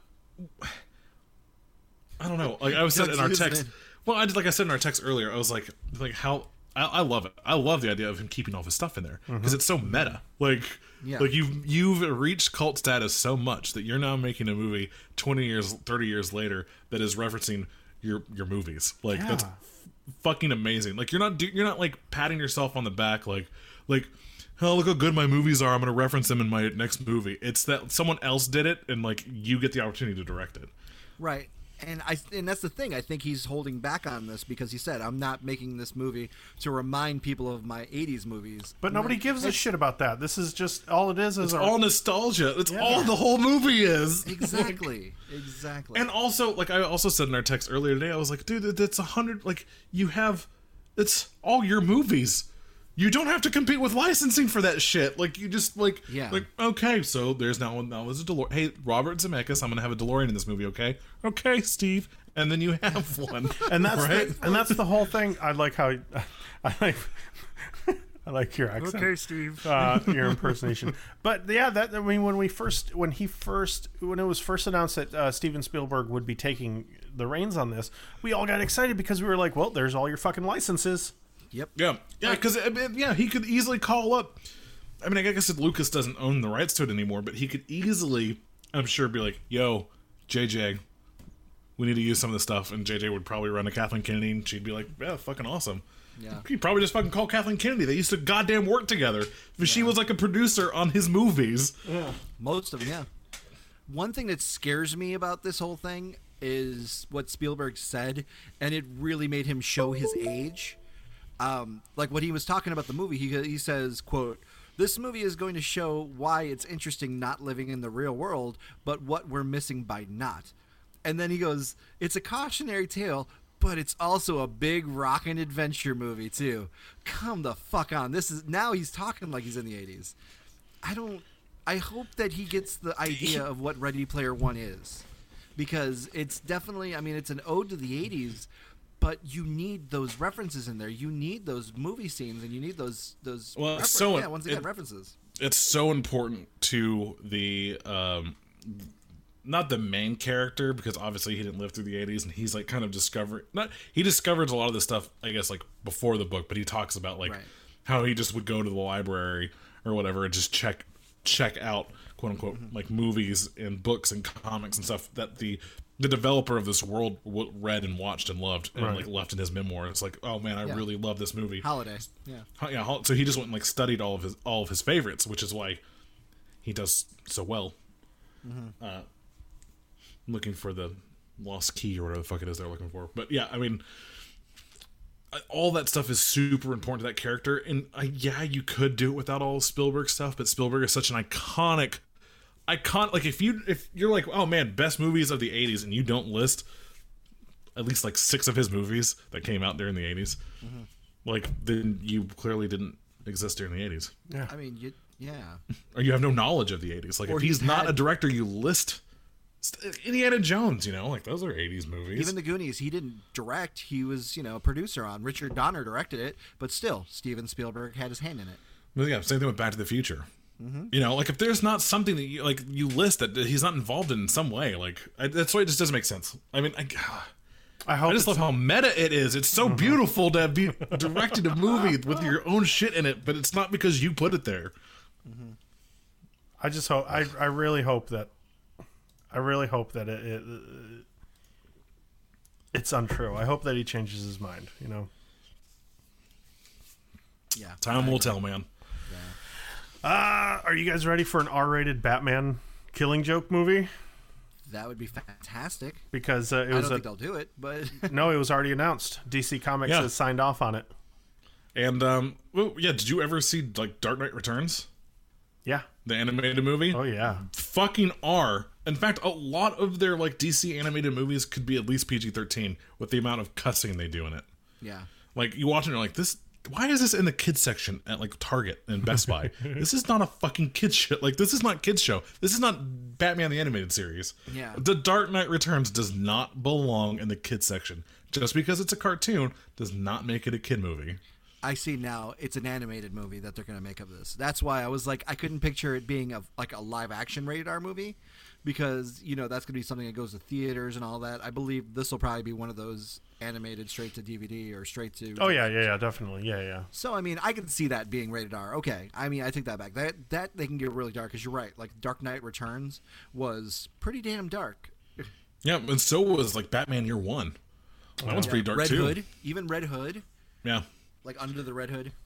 I don't know. Like I was said in our
Doug's
text.
losing
Well, I did like I said in our text earlier. I was like, like how I, I love it. I love the idea of him keeping all his stuff in there because it's so meta. Like,
Yeah.
like you've you've reached cult status so much that you're now making a movie twenty years, thirty years later that is referencing your your movies. Like that's
Yeah.
fucking amazing. Like you're not do, you're not like patting yourself on the back like like oh look how good my movies are, I'm gonna reference them in my next movie. It's that someone else did it and like you get the opportunity to direct it.
Right. And I and that's the thing. I think he's holding back on this because he said, "I'm not making this movie to remind people of my eighties movies."
But nobody gives a shit about that. This is just all it is is
It's
a,
all nostalgia. That's
Yeah.
all the whole movie is.
Exactly. exactly.
And also, like I also said in our text earlier today, I was like, dude, that's a hundred. Like you have, it's all your movies. You don't have to compete with licensing for that shit. Like you just like,
Yeah.
like okay, so there's now now there's a DeLorean. Hey, Robert Zemeckis, I'm gonna have a DeLorean in this movie. Okay, okay, Steve, and then you have one,
and that's
right.
the, and that's the whole thing. I like how I like I like your accent.
Okay, Steve.
Uh, your impersonation. But yeah, that I mean, when we first, when he first, when it was first announced that uh, Steven Spielberg would be taking the reins on this, we all got excited because we were like, well, there's all your fucking licenses.
Yep.
Yeah, yeah, because yeah, he could easily call up. I mean, I guess that Lucas doesn't own the rights to it anymore, but he could easily, I'm sure, be like, "Yo, J J, we need to use some of this stuff," and J J would probably run to Kathleen Kennedy, and she'd be like, "Yeah, fucking awesome."
Yeah.
He'd probably just fucking call Kathleen Kennedy. They used to goddamn work together. But she was like a producer on his movies.
Yeah.
Most of them, yeah. One thing that scares me about this whole thing is what Spielberg said, and it really made him show his age. Um, like when he was talking about the movie, he he says, quote, "This movie is going to show why it's interesting not living in the real world, but what we're missing by not." And then he goes, "It's a cautionary tale, but it's also a big rockin' adventure movie too." Come the fuck on. This is now he's talking like he's in the eighties. I don't I hope that he gets the idea of what Ready Player One is. Because it's definitely, I mean, it's an ode to the eighties, but you need those references in there. You need those movie scenes, and you need those those
Well,
refer-
so
yeah, once again,
it-
references.
It's so important to the um not the main character, because obviously he didn't live through the eighties, and he's like kind of discovered not he discovers a lot of this stuff, I guess, like before the book, but he talks about like
Right.
how he just would go to the library or whatever and just check check out quote unquote mm-hmm. like movies and books and comics and stuff that the the developer of this world w- read and watched and loved and right. like left in his memoir. It's like, oh man, I yeah. really love this movie.
Holiday, yeah,
yeah. So he just went and like studied all of his all of his favorites, which is why he does so well. Mm-hmm. Uh, looking for the lost key or whatever the fuck it is they're looking for, but yeah, I mean, all that stuff is super important to that character, and uh, yeah, you could do it without all Spielberg stuff, but Spielberg is such an iconic. Icon like if you if you're like, oh man, best movies of the eighties, and you don't list at least like six of his movies that came out during the eighties, mm-hmm. like then you clearly didn't exist during the eighties.
Yeah, I mean, you, yeah,
or you have no knowledge of the eighties. Like or if he's, he's not had... a director, you list Indiana Jones. You know, like those are eighties movies.
Even the Goonies, he didn't direct. He was you know a producer on. Richard Donner directed it, but still, Steven Spielberg had his hand in it.
Well, yeah, same thing with Back to the Future. Mm-hmm. You know, like if there's not something that you like you list that he's not involved in in some way, like I, that's why it just doesn't make sense. I mean, I, I hope I just love how meta it is. It's so mm-hmm. beautiful to be directing a movie with your own shit in it, but it's not because you put it there.
Mm-hmm. I just hope. I I really hope that. I really hope that it, it it's untrue. I hope that he changes his mind. You know.
Yeah.
Time will tell, man.
Uh, are you guys ready for an R-rated Batman Killing Joke movie?
That would be fantastic.
Because uh, it was
I don't
a,
think they'll do it, but
no, it was already announced. D C Comics yeah. has signed off on it.
And um, well, yeah, did you ever see like Dark Knight Returns?
Yeah,
the animated movie.
Oh yeah,
fucking R. In fact, a lot of their like D C animated movies could be at least P G thirteen with the amount of cussing they do in it.
Yeah,
like you watch it and you're like, this. Why is this in the kids section at like Target and Best Buy? This is not a fucking kids shit. Like this is not kids show. This is not Batman the Animated Series.
Yeah.
The Dark Knight Returns does not belong in the kids section. Just because it's a cartoon does not make it a kid movie.
I see now it's an animated movie that they're going to make of this. That's why I was like, I couldn't picture it being a, like a live action rated R movie because, you know, that's going to be something that goes to theaters and all that. I believe this will probably be one of those animated straight to D V D or straight to.
Oh, yeah, yeah, yeah, definitely. Yeah, yeah.
So, I mean, I can see that being rated R. Okay. I mean, I take that back. That, that they can get really dark because you're right. Like, Dark Knight Returns was pretty damn dark.
Yeah, and so was, like, Batman Year One. That one's
yeah.
pretty dark,
Red
too.
Red Hood. Even Red Hood.
Yeah.
Like Under the Red Hood.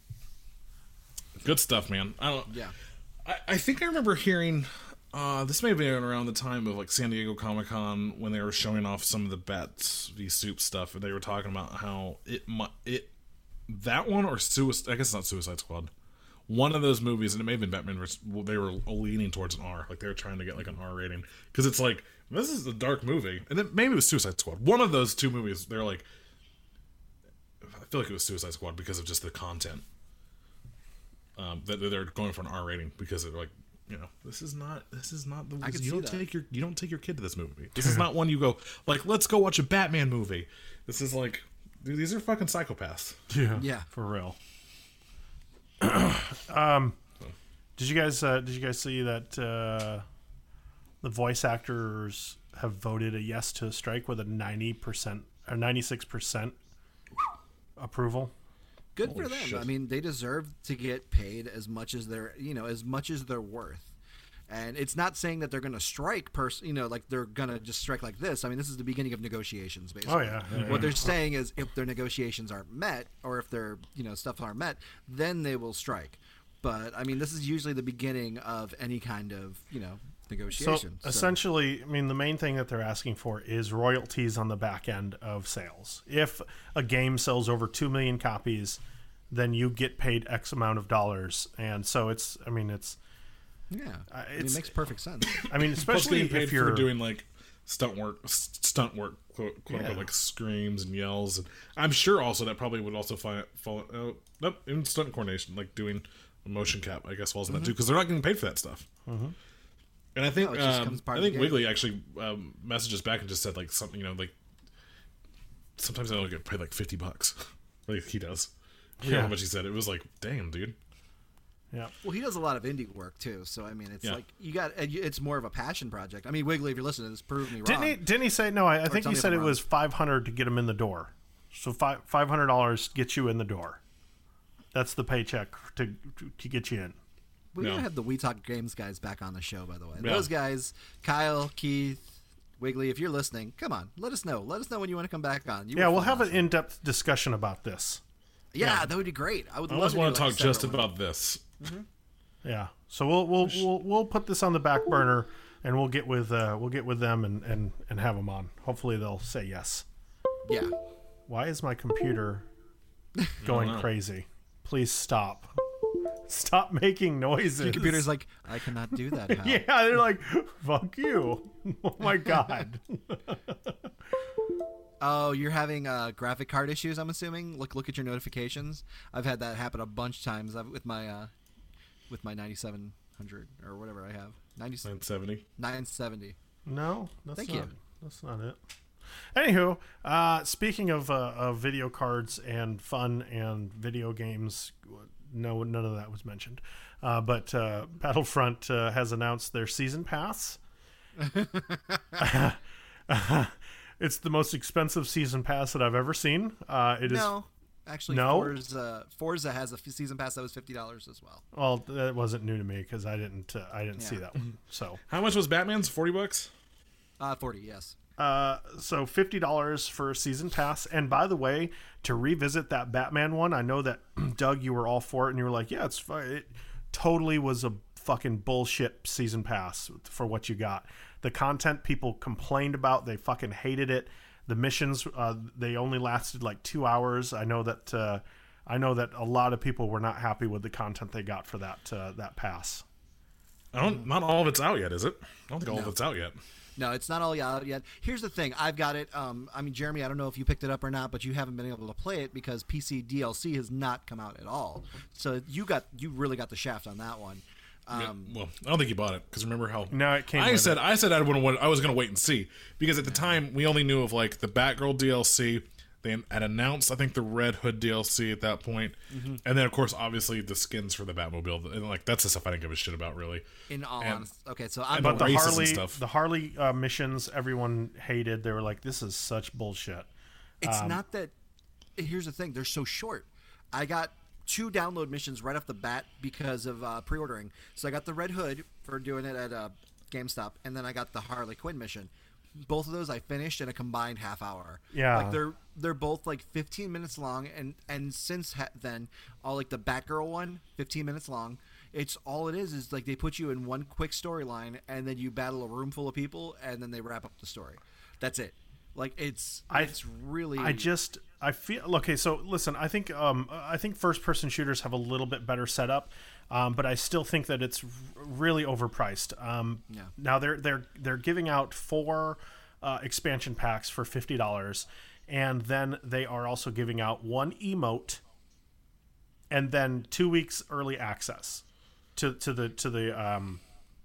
Good stuff, man. I don't.
Yeah.
I, I think I remember hearing. Uh, this may have been around the time of like San Diego Comic Con when they were showing off some of the Bats v Soup stuff, and they were talking about how it it that one or Suicide. I guess it's not Suicide Squad. One of those movies, and it may have been Batman. They were leaning towards an R, like they were trying to get like an R rating because it's like this is a dark movie, and then maybe it was Suicide Squad. One of those two movies, they're like. I feel like it was Suicide Squad because of just the content. Um, that they're going for an R rating because they're like, you know, this is not this is not the
I can
you don't
that.
take your you don't take your kid to this movie. This is not one you go like, let's go watch a Batman movie. This is like, dude, these are fucking psychopaths.
Yeah,
yeah,
for real. um, did you guys uh, did you guys see that uh, the voice actors have voted a yes to a strike with a ninety percent or ninety six percent approval?
Good
Holy
for them.
shit.
I mean, they deserve to get paid as much as they're, you know, as much as they're worth. And it's not saying that they're going to strike, pers- you know, like they're going to just strike like this. I mean, this is the beginning of negotiations, basically.
Oh, yeah. yeah
what
yeah.
they're saying is if their negotiations aren't met or if their, you know, stuff aren't met, then they will strike. But, I mean, this is usually the beginning of any kind of, you know, negotiation.
So, so essentially, I mean, the main thing that they're asking for is royalties on the back end of sales. If a game sells over two million copies, then you get paid X amount of dollars. And so it's, I mean, it's,
yeah,
uh,
I mean, it makes perfect sense.
I mean, especially
getting paid
if you're
for doing like stunt work, stunt work, quote, quote
Yeah.
unquote, like screams and yells. And I'm sure also that probably would also fall, fall oh, nope, in stunt coordination, like doing a motion cap, I guess falls in
Mm-hmm.
that too, because they're not getting paid for that stuff.
Mm-hmm.
And I think
No, it just
um,
comes part
I
of the
think
game.
Wiggly actually um, messaged us back and just said like something, you know, like sometimes I don't get paid like fifty bucks, like he does. I yeah, how much he said. It was like, damn, dude.
Yeah.
Well, he does a lot of indie work too, so I mean, it's
Yeah.
like you got. It's more of a passion project. I mean, Wiggly, if you're listening to this, prove me
Didn't
wrong.
he? Didn't he say no? I, I think
tell
he
me if
said
I'm
it
wrong.
was five hundred to get him in the door. So five five hundred dollars gets you in the door. That's the paycheck to to get you in.
We
No.
gotta have the We Talk Games guys back on the show, by the way.
Yeah.
Those guys, Kyle, Keith, Wiggly, if you're listening, come on, let us know. Let us know when you want to come back on. You
Yeah,
were
we'll
fun
have an
last week.
in-depth discussion about this.
Yeah, that would be great. I would
I
love
always
to
want
do,
to
like,
talk just
separate one.
about this.
Yeah. So we'll we'll we'll we'll put this on the back burner, and we'll get with uh, we'll get with them and, and, and have them on. Hopefully they'll say yes.
Yeah.
Why is my computer going
know.
crazy? Please stop. Stop making noises.
Your computer's like, I cannot do that. Hal.
Yeah, they're like, fuck you. Oh my god.
Oh, you're having uh, graphic card issues, I'm assuming. Look, look at your notifications. I've had that happen a bunch of times I've, with my uh, with my ninety-seven hundred or whatever I have. ninety,
nine seventy.
nine seventy.
No, that's
Thank
not.
you.
That's not it. Anywho, uh, speaking of, uh, of video cards and fun and video games, no, none of that was mentioned. Uh, but uh, Battlefront uh, has announced their season pass. It's the most expensive season pass that I've ever seen. Uh, it is.
No, actually,
No?
Forza, Forza has a f- season pass that was fifty dollars as well.
Well, that wasn't new to me because I didn't. Uh, I didn't see
Yeah.
that one. So.
How much was Batman's? Forty bucks.
Uh, forty, yes.
Uh, so fifty dollars for a season pass. And by the way, to revisit that Batman one, I know that Doug, you were all for it, and you were like, "Yeah, it's fine." It totally was a fucking bullshit season pass for what you got. The content people complained about, they fucking hated it. The missions, uh, they only lasted like two hours. I know that. Uh, I know that a lot of people were not happy with the content they got for that uh, that pass.
I don't. Not all of it's out yet, is it? I don't think all of it's out yet.
No, it's not all out yet. Here's the thing. I've got it. Um, I mean, Jeremy, I don't know if you picked it up or not, but you haven't been able to play it because P C D L C has not come out at all. So you got you really got the shaft on that one. Um,
Well, I don't think you bought it because remember how?
No, it came
I
with
said
it.
I said I would. I was going to wait and see because at the time we only knew of like the Batgirl D L C. They had announced I think the Red Hood D L C at that point,
Mm-hmm.
and then of course obviously the skins for the Batmobile and like that's the stuff I didn't give a shit about really.
in all
And-
honesty, okay. So I'm
and
But the
races and
Harley,
stuff.
the Harley uh, missions, everyone hated. They were like, "This is such bullshit."
It's not that. Here's the thing: they're so short. I got two download missions right off the bat because of uh, pre-ordering. So I got the Red Hood for doing it at uh, GameStop, and then I got the Harley Quinn mission. Both of those I finished in a combined half hour.
Yeah.
like they're they're both like fifteen minutes long, and and since ha- then, all like the Batgirl one, fifteen minutes long. It's all it is is like they put you in one quick storyline, and then you battle a room full of people, and then they wrap up the story. That's it. Like it's
I-
it's really
I just I feel okay. So listen, I think um I think first person shooters have a little bit better setup, um, but I still think that it's r- really overpriced. Um,
Yeah.
Now they're they're they're giving out four uh, expansion packs for fifty dollars, and then they are also giving out one emote, and then two weeks early access to to the to the um,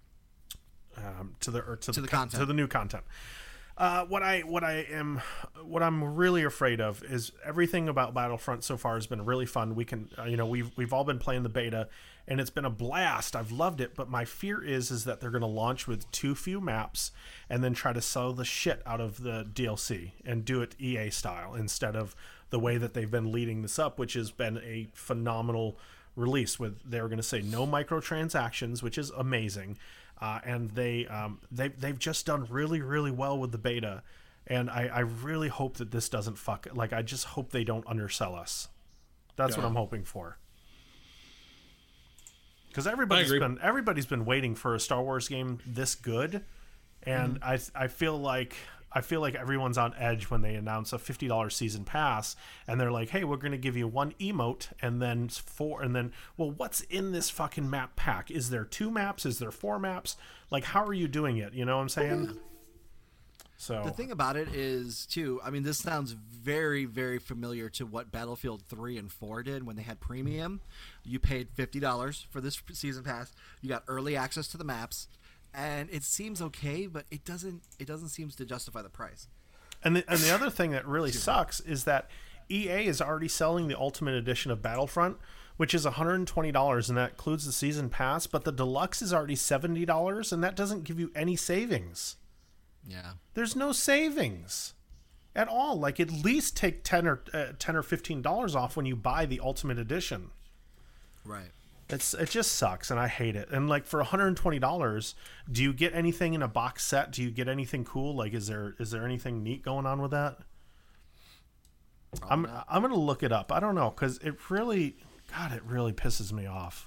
um to the or to,
To the
co-
content.
to the new content. Uh, what I what I am what I'm really afraid of is everything about Battlefront so far has been really fun. We can uh, you know we've we've all been playing the beta and it's been a blast. I've loved it, but my fear is is that they're going to launch with too few maps and then try to sell the shit out of the D L C and do it E A style instead of the way that they've been leading this up, which has been a phenomenal release. With they were going to say no microtransactions, which is amazing. Uh, and they um, they they've just done really really well with the beta, and I, I really hope that this doesn't fuck. Like I just hope they don't undersell us. That's what
Yeah.
I'm hoping for. Because everybody's
agree.
been everybody's been waiting for a Star Wars game this good, and I I feel like I feel like everyone's on edge when they announce a fifty dollars season pass and they're like, hey, we're going to give you one emote and then four and then, well, what's in this fucking map pack? Is there two maps? Is there four maps? Like, how are you doing it? You know what I'm saying? So
The thing about it is, too, I mean, this sounds very, very familiar to what Battlefield three and four did when they had premium. You paid fifty dollars for this season pass. You got early access to the maps, and it seems okay, but it doesn't. It doesn't seem to justify the price.
And the, and the other thing that really sucks is that E A is already selling the Ultimate Edition of Battlefront, which is one hundred twenty dollars, and that includes the season pass, but the deluxe is already seventy dollars, and that doesn't give you any savings.
Yeah.
There's no savings at all. Like, at least take ten or uh, ten or fifteen dollars off when you buy the Ultimate Edition.
Right.
It's it just sucks, and I hate it. And like for one hundred twenty dollars, do you get anything in a box set? Do you get anything cool? Like, is there is there anything neat going on with that? I'm not. I'm gonna look it up. I don't know, because it really, God, it really pisses me off.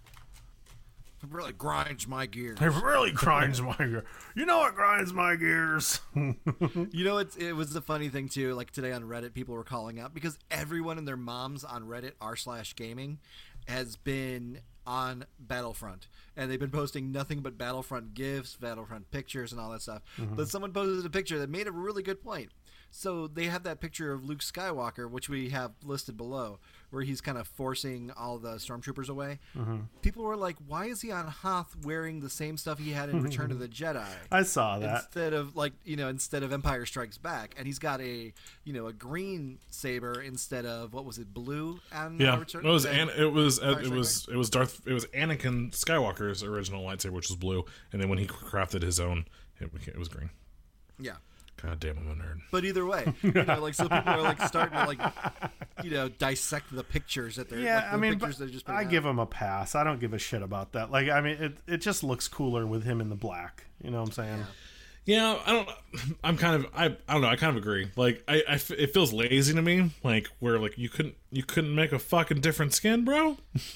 It really grinds my gears.
It really grinds my gears. You know what grinds my gears?
You know, it's, it was the funny thing, too. Like, today on Reddit, people were calling out because everyone and their moms on Reddit, r slash gaming, has been on Battlefront. And they've been posting nothing but Battlefront GIFs, Battlefront pictures, and all that stuff. Mm-hmm. But someone posted a picture that made a really good point. So they have that picture of Luke Skywalker, which we have listed below, where he's kind of forcing all the stormtroopers away. Mm-hmm. People were like, why is he on Hoth wearing the same stuff he had in Return of the Jedi?
I saw that.
Instead of like, you know, instead of Empire Strikes Back. And he's got a, you know, a green saber instead of, what was it, blue? On
yeah,
Return?
it was An- it was uh, it was it was Darth it was Anakin Skywalker's original lightsaber, which was blue, and then when he crafted his own, it, it was green.
Yeah.
God damn, I'm a nerd.
But either way, you know, like, so people are like starting to like, you know, dissect the pictures that they're.
Yeah,
like, the
I mean,
pictures they're just
I
out.
give him a pass. I don't give a shit about that. Like, I mean, it it just looks cooler with him in the black. You know what I'm saying?
Yeah, yeah I don't. I'm kind of. I. I don't know. I kind of agree. Like, I, I. It feels lazy to me. Like, where like you couldn't. You couldn't make a fucking different skin, bro.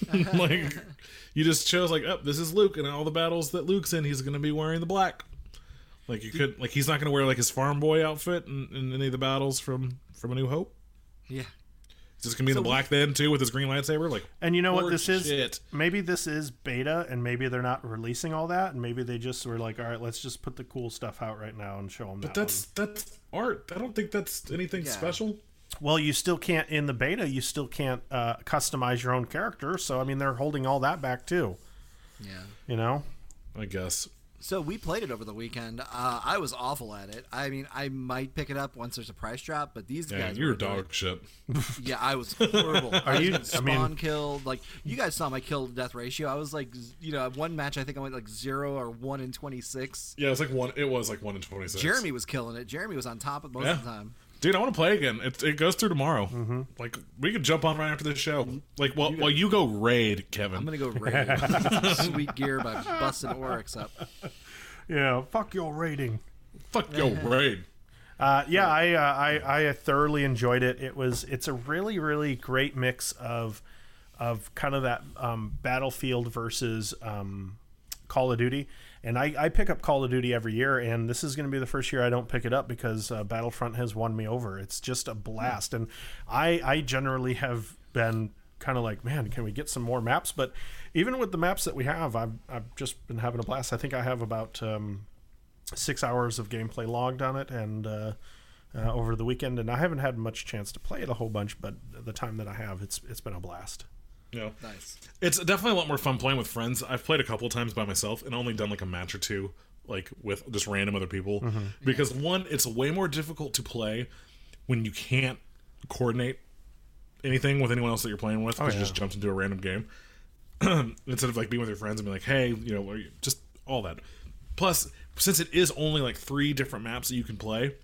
Like, you just chose like, oh, this is Luke, and all the battles that Luke's in, he's gonna be wearing the black. Like you could, like he's not going to wear like his farm boy outfit in, in any of the battles from from A New Hope.
Yeah,
is this going to be in so the black we, then too with his green lightsaber? Like,
and you know what this
shit.
is? Maybe this is beta, and maybe they're not releasing all that, and maybe they just were like, all right, let's just put the cool stuff out right now and show them.
But
that
that's
one.
that's art. I don't think that's anything yeah. special.
Well, you still can't in the beta. You still can't uh, customize your own character. So I mean, they're holding all that back too.
Yeah,
you know,
I guess.
So we played it over the weekend. Uh, I was awful at it. I mean, I might pick it up once there's a price drop, but these
yeah,
guys
you're
were
dog shit.
Yeah, I was horrible. Are I was
you
spawn
I mean,
killed? Like you guys saw my kill to death ratio. I was like, you know, one match I think I went like zero or one in twenty six.
Yeah, it was like one. It was like one in twenty six.
Jeremy was killing it. Jeremy was on top of most
yeah.
of the time.
Dude, I want to play again. It, it goes through tomorrow.
Mm-hmm.
Like we could jump on right after this show. Like while you, while you go raid, Kevin.
I'm gonna go raid. Sweet gear by busting Oryx up.
Yeah, fuck your rating.
Fuck your raid.
Uh, yeah, I, uh, I I thoroughly enjoyed it. It was it's a really really great mix of of kind of that um, Battlefield versus um, Call of Duty. And I, I pick up Call of Duty every year, and this is going to be the first year I don't pick it up because uh, Battlefront has won me over. It's just a blast, and I I generally have been kind of like, man, can we get some more maps? But even with the maps that we have, I've I've just been having a blast. I think I have about um, six hours of gameplay logged on it, and uh, uh, over the weekend, and I haven't had much chance to play it a whole bunch. But the time that I have, it's it's been a blast.
Yeah,
nice.
It's definitely a lot more fun playing with friends. I've played a couple of times by myself and only done like a match or two, like with just random other people. Mm-hmm. Because yeah. one, it's way more difficult to play when you can't coordinate anything with anyone else that you're playing with because oh, yeah. you just jumped into a random game instead of like being with your friends and be like, hey, you know, just all that. Plus, since it is only like three different maps that you can play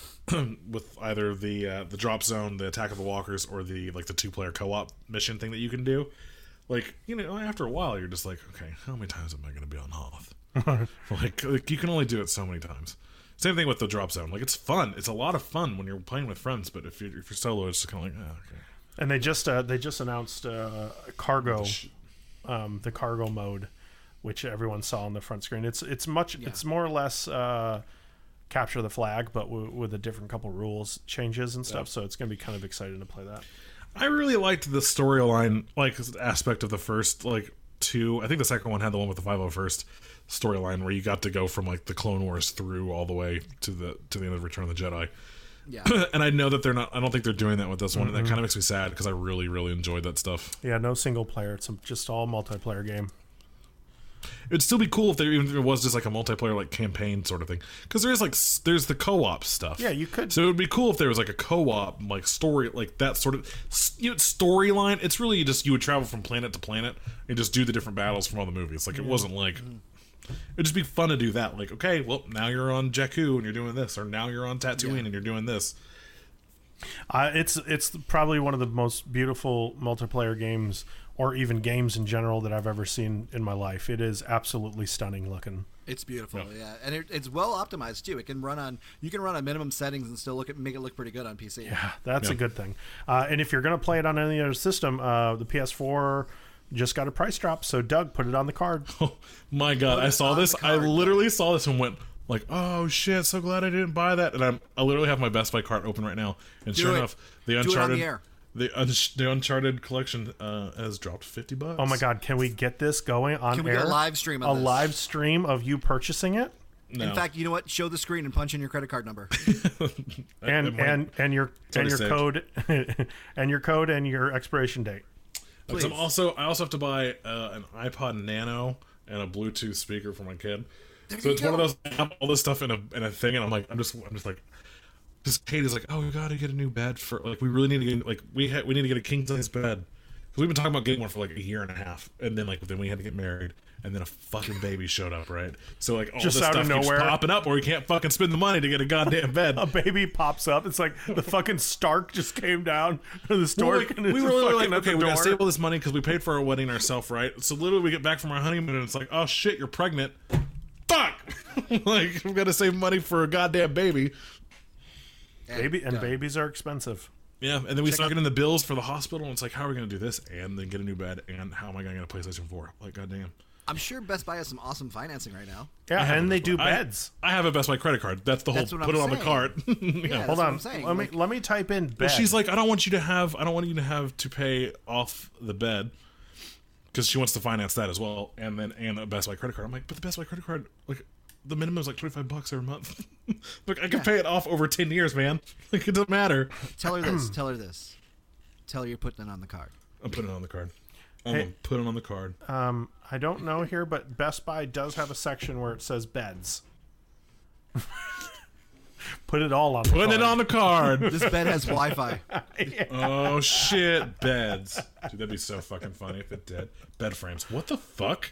with either the uh, the drop zone, the attack of the walkers, or the like the two player co-op mission thing that you can do, like, you know, after a while you're just like, okay, how many times am I going to be on Hoth? like, like you can only do it so many times. Same thing with the drop zone. Like, it's fun. It's a lot of fun when you're playing with friends, but if you're if you're solo, it's just kind of like, oh, okay.
And they just uh, they just announced uh, cargo, um, the cargo mode, which everyone saw on the front screen. It's it's much yeah. it's more or less uh, capture the flag, but w- with a different couple rules changes and stuff. Yeah. So it's gonna be kind of exciting to play that.
I really liked the storyline like aspect of the first like two. I think the second one had the one with the five oh first storyline where you got to go from like the Clone Wars through all the way to the to the end of Return of the Jedi.
Yeah.
And I know that they're not I don't think they're doing that with this one, mm-hmm. and that kind of makes me sad because I really really enjoyed that stuff.
Yeah, no single player, it's just all multiplayer game.
It'd still be cool if there even if there was just like a multiplayer like campaign sort of thing, because there's like there's the co-op stuff.
Yeah, you could.
So it would be cool if there was like a co-op like story, like that sort of you know, storyline. It's really just you would travel from planet to planet and just do the different battles from all the movies. Like it yeah. wasn't like mm-hmm. it'd just be fun to do that. Like, okay, well now you're on Jakku and you're doing this, or now you're on Tatooine yeah. and you're doing this.
Uh, it's it's probably one of the most beautiful multiplayer games or even games in general that I've ever seen in my life. It is absolutely stunning looking.
It's beautiful, yeah, yeah. And it, it's well optimized too. It can run on you can run on minimum settings and still look at make it look pretty good on P C.
Yeah, that's
Yeah.
a good thing. Uh, and if you're going to play it on any other system, uh, the P S four just got a price drop, so Doug put it on the card.
Oh my god,
Put
I
it
saw
on
this.
the
I
card.
literally saw this and went like, "Oh shit, so glad I didn't buy that." And I'm I literally have my Best Buy cart open right now, and
Do
sure
it.
enough, the
Do it on
Uncharted
the air.
the un- the Uncharted collection uh, has dropped fifty bucks.
Oh my god, can we get this going on
Can we
air?
get a live stream
A
of this?
live stream of you purchasing it?
No.
In fact, you know what? Show the screen and punch in your credit card number.
And
It might-
and and your and
already
your
saved.
code and your code and your expiration date.
Because I'm also I also have to buy uh, an iPod Nano and a Bluetooth speaker for my kid.
There
so
you
it's one of
go.
those I have all this stuff in a in a thing, and I'm like I'm just I'm just like. Just Katie's like, oh, we gotta get a new bed for like we really need to get like we ha- we need to get a king size bed because we've been talking about getting one for like a year and a half, and then like then we had to get married, and then a fucking baby showed up, right? So like all
Just
this
out of
stuff keeps
nowhere.
popping up, or we can't fucking spend the money to get a goddamn bed.
A baby pops up. It's like the fucking Stark just came down to the store.
Well, like,
and
we
it's
really were
fucking
like,
at the
okay, we gotta
door.
save all this money because we paid for our wedding ourselves, right? So literally, we get back from our honeymoon, and it's like, oh shit, you're pregnant. Fuck! Like we've got to save money for a goddamn baby.
Baby and
Yeah.
babies are expensive.
Yeah, and then we start getting the bills for the hospital, and it's like, how are we gonna do this, and then get a new bed, and how am I gonna get a PlayStation four? Like, goddamn.
I'm sure Best Buy has some awesome financing right now.
Yeah,
have
and
a
they
Best
do
Buy. I-
beds.
I have a Best Buy credit card. That's the whole
That's what
put
I'm
it on the
saying.
card.
Yeah,
Hold
that's what
on.
I'm saying.
Let me
Like-
let me type in bed.
Well, she's like, I don't want you to have, I don't want you to have to pay off the bed because she wants to finance that as well, and then and a Best Buy credit card. I'm like, but the Best Buy credit card, like, the minimum is like twenty-five bucks every month. Like, I can pay it off over ten years, man. Like, it doesn't matter.
Tell her this. Tell her this. Tell her you're putting it on the card.
I'm putting it on the card. I'm
Hey.
gonna put it on the card.
Um, I don't know here, but Best Buy does have a section where it says beds. Put it all on. the
Putting it
card.
on the card.
This bed has Wi-Fi.
Oh shit, beds. Dude, that'd be so fucking funny if it did. Bed frames. What the fuck?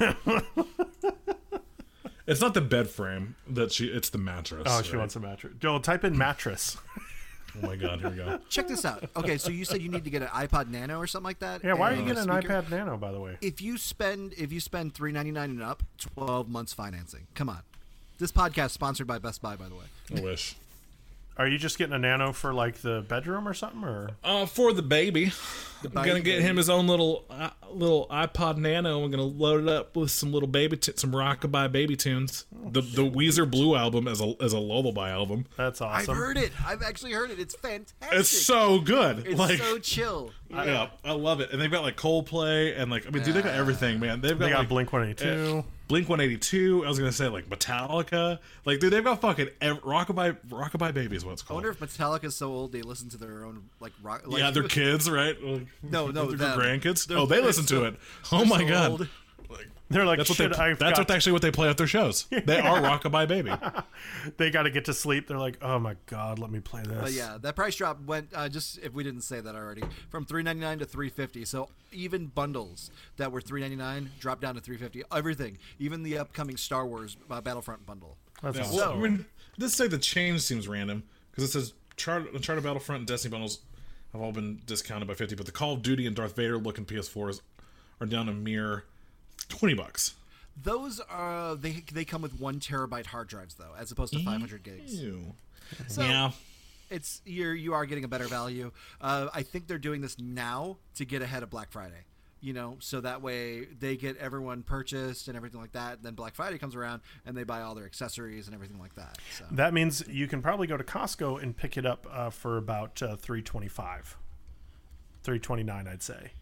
It's not the bed frame that she. It's the mattress.
Oh, she
right?
wants a mattress. Joel, type in mattress.
Oh my god, here we go.
Check this out. Okay, so you said you need to get an iPod Nano or something like that.
Yeah, why are you
and
getting
a
an
speaker?
iPad Nano, by the way?
If you spend if you spend three ninety-nine and up, twelve months financing. Come on. This podcast sponsored by Best Buy, by the way.
I wish.
Are you just getting a Nano for like the bedroom or something, or?
Uh, for the baby, I'm gonna
baby.
get him his own little uh, little iPod Nano. We're gonna load it up with some little baby, t- some rockabye baby tunes. The the Weezer Blue album as a as a lullaby album.
That's awesome.
I've heard it. I've actually heard it. It's fantastic.
It's so good.
It's
like,
so chill.
I, yeah, I love it. And they've got like Coldplay and like I mean, dude, they got everything, man. They've got,
They got
like,
Blink one eighty-two.
Blink one eighty-two. I was gonna say like Metallica. Like, dude, they've got fucking ev- rockabye rockabye baby is what it's
I
called.
wonder if Metallica's so old they listen to their own like rock. Like,
Yeah, their kids, right? Like,
No, no,
their
them.
grandkids.
They're-
Oh, they
they're
listen
so-
to it. Oh
they're
my
so
god.
old.
They're like,
That's what
shit,
they.
I've
That's
got,
what actually what they play at their shows. They are rockabye baby.
they got to get to sleep. They're like, oh my god, let me play this.
But yeah, that price drop went uh, just if we didn't say that already from three ninety-nine to three fifty. So even bundles that were three ninety-nine dropped down to three fifty. Everything, even the upcoming Star Wars uh, Battlefront bundle.
That's
Yeah,
awesome.
well, I mean, this say the change seems random because it says Char- Uncharted Battlefront and Destiny bundles have all been discounted by fifty, but the Call of Duty and Darth Vader looking P S fours are down a mere twenty bucks.
Those are they they come with one terabyte hard drives though, as opposed to five hundred gigs.
Ew.
So
yeah.
it's you're you are getting a better value. Uh, I think they're doing this now to get ahead of Black Friday. You know, so that way they get everyone purchased and everything like that. And then Black Friday comes around and they buy all their accessories and everything like that. So
That means you can probably go to Costco and pick it up uh, for about uh, three twenty-five, three twenty-nine, I'd say.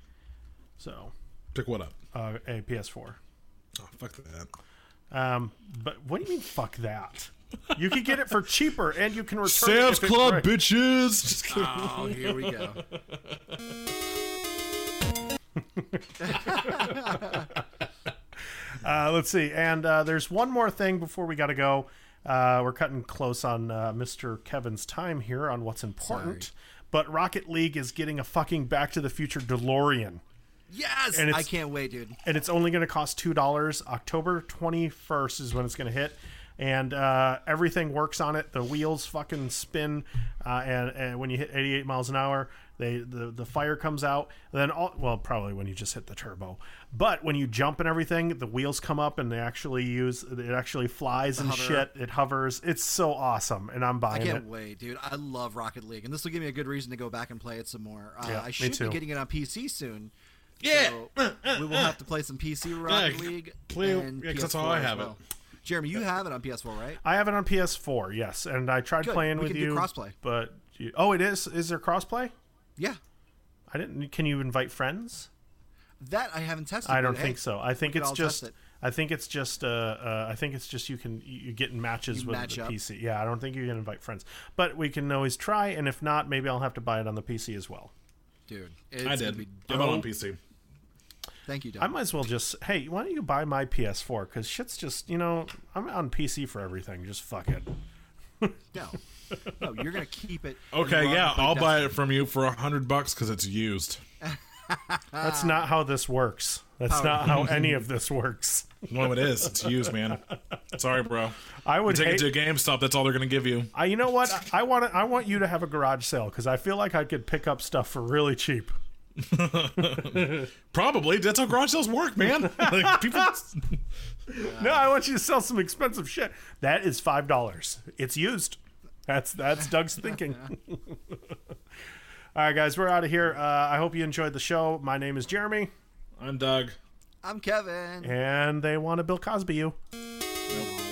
So,
Pick what up?
uh, a P S four.
Oh, fuck that.
Um, but what do you mean, fuck that? You can get it for cheaper, and you can return
Sam's
it if it
Club,
breaks.
bitches. Just kidding.
oh, here we go.
Uh, let's see. And uh, there's one more thing before we got to go. Uh, we're cutting close on uh, Mister Kevin's time here on what's important.
Sorry.
But Rocket League is getting a fucking Back to the Future DeLorean.
Yes,
And
I
it's-
can't wait, dude.
And it's only going to cost two dollars. October twenty-first is when it's going to hit. And uh, everything works on it. The wheels fucking spin. Uh, and, and when you hit eighty-eight miles an hour, They the, the fire comes out, and then all well probably when you just hit the turbo, but when you jump and everything, the wheels come up and they actually use it actually flies
The
and
hover.
shit. It hovers. It's so awesome, and I'm
I
buying
can't
it.
wait, dude. I love Rocket League, and this will give me a good reason to go back and play it some more. Uh,
Yeah,
I
me
should
too.
be getting it on P C soon.
Yeah.
So we will have to play some P C Rocket
Yeah,
League.
play-
and
yeah, 'cause
P S
that's
four
how I
as
have it.
well. Jeremy, you have it on P S four, right?
I have it on P S four, yes, and I tried
Good.
playing
We
with
can do
you.
crossplay.
But you, oh, it is. Is there crossplay?
Yeah.
I didn't. Can you invite friends?
That I haven't tested.
I don't
but,
think
hey,
so. I think
we could
it's
all
just.
test it.
I think it's just. Uh, uh, I think it's just you can you get in matches
You
with
match
the
up.
P C. Yeah, I don't think you can invite friends, but we can always try. And if not, maybe I'll have to buy it on the P C as well.
Dude, it's
I
gonna
did.
be
I bought it on
dope.
P C.
Thank you, Doug.
I might as well just. Hey, why don't you buy my P S four? Because shit's just. You know, I'm on P C for everything. Just fuck it.
No, no, you're gonna keep it.
Okay,
and
yeah,
play
I'll buy
Destiny.
it from you for a hundred bucks because it's used.
That's not how this works. That's
Power.
not how any of this works.
No, it is. It's used, man. Sorry, bro.
I would
You take
hate.
it to a GameStop. That's all they're gonna give you.
I, you know what? I, I want to, I want you to have a garage sale because I feel like I could pick up stuff for really cheap.
Probably. That's how garage sales work, man. Like, people.
No, I want you to sell some expensive shit. That is five dollars. It's used. That's that's Doug's thinking. All right, guys, we're out of here. Uh, I hope you enjoyed the show. My name is Jeremy,
I'm Doug.
I'm Kevin.
and they want to Bill Cosby you.
Nope.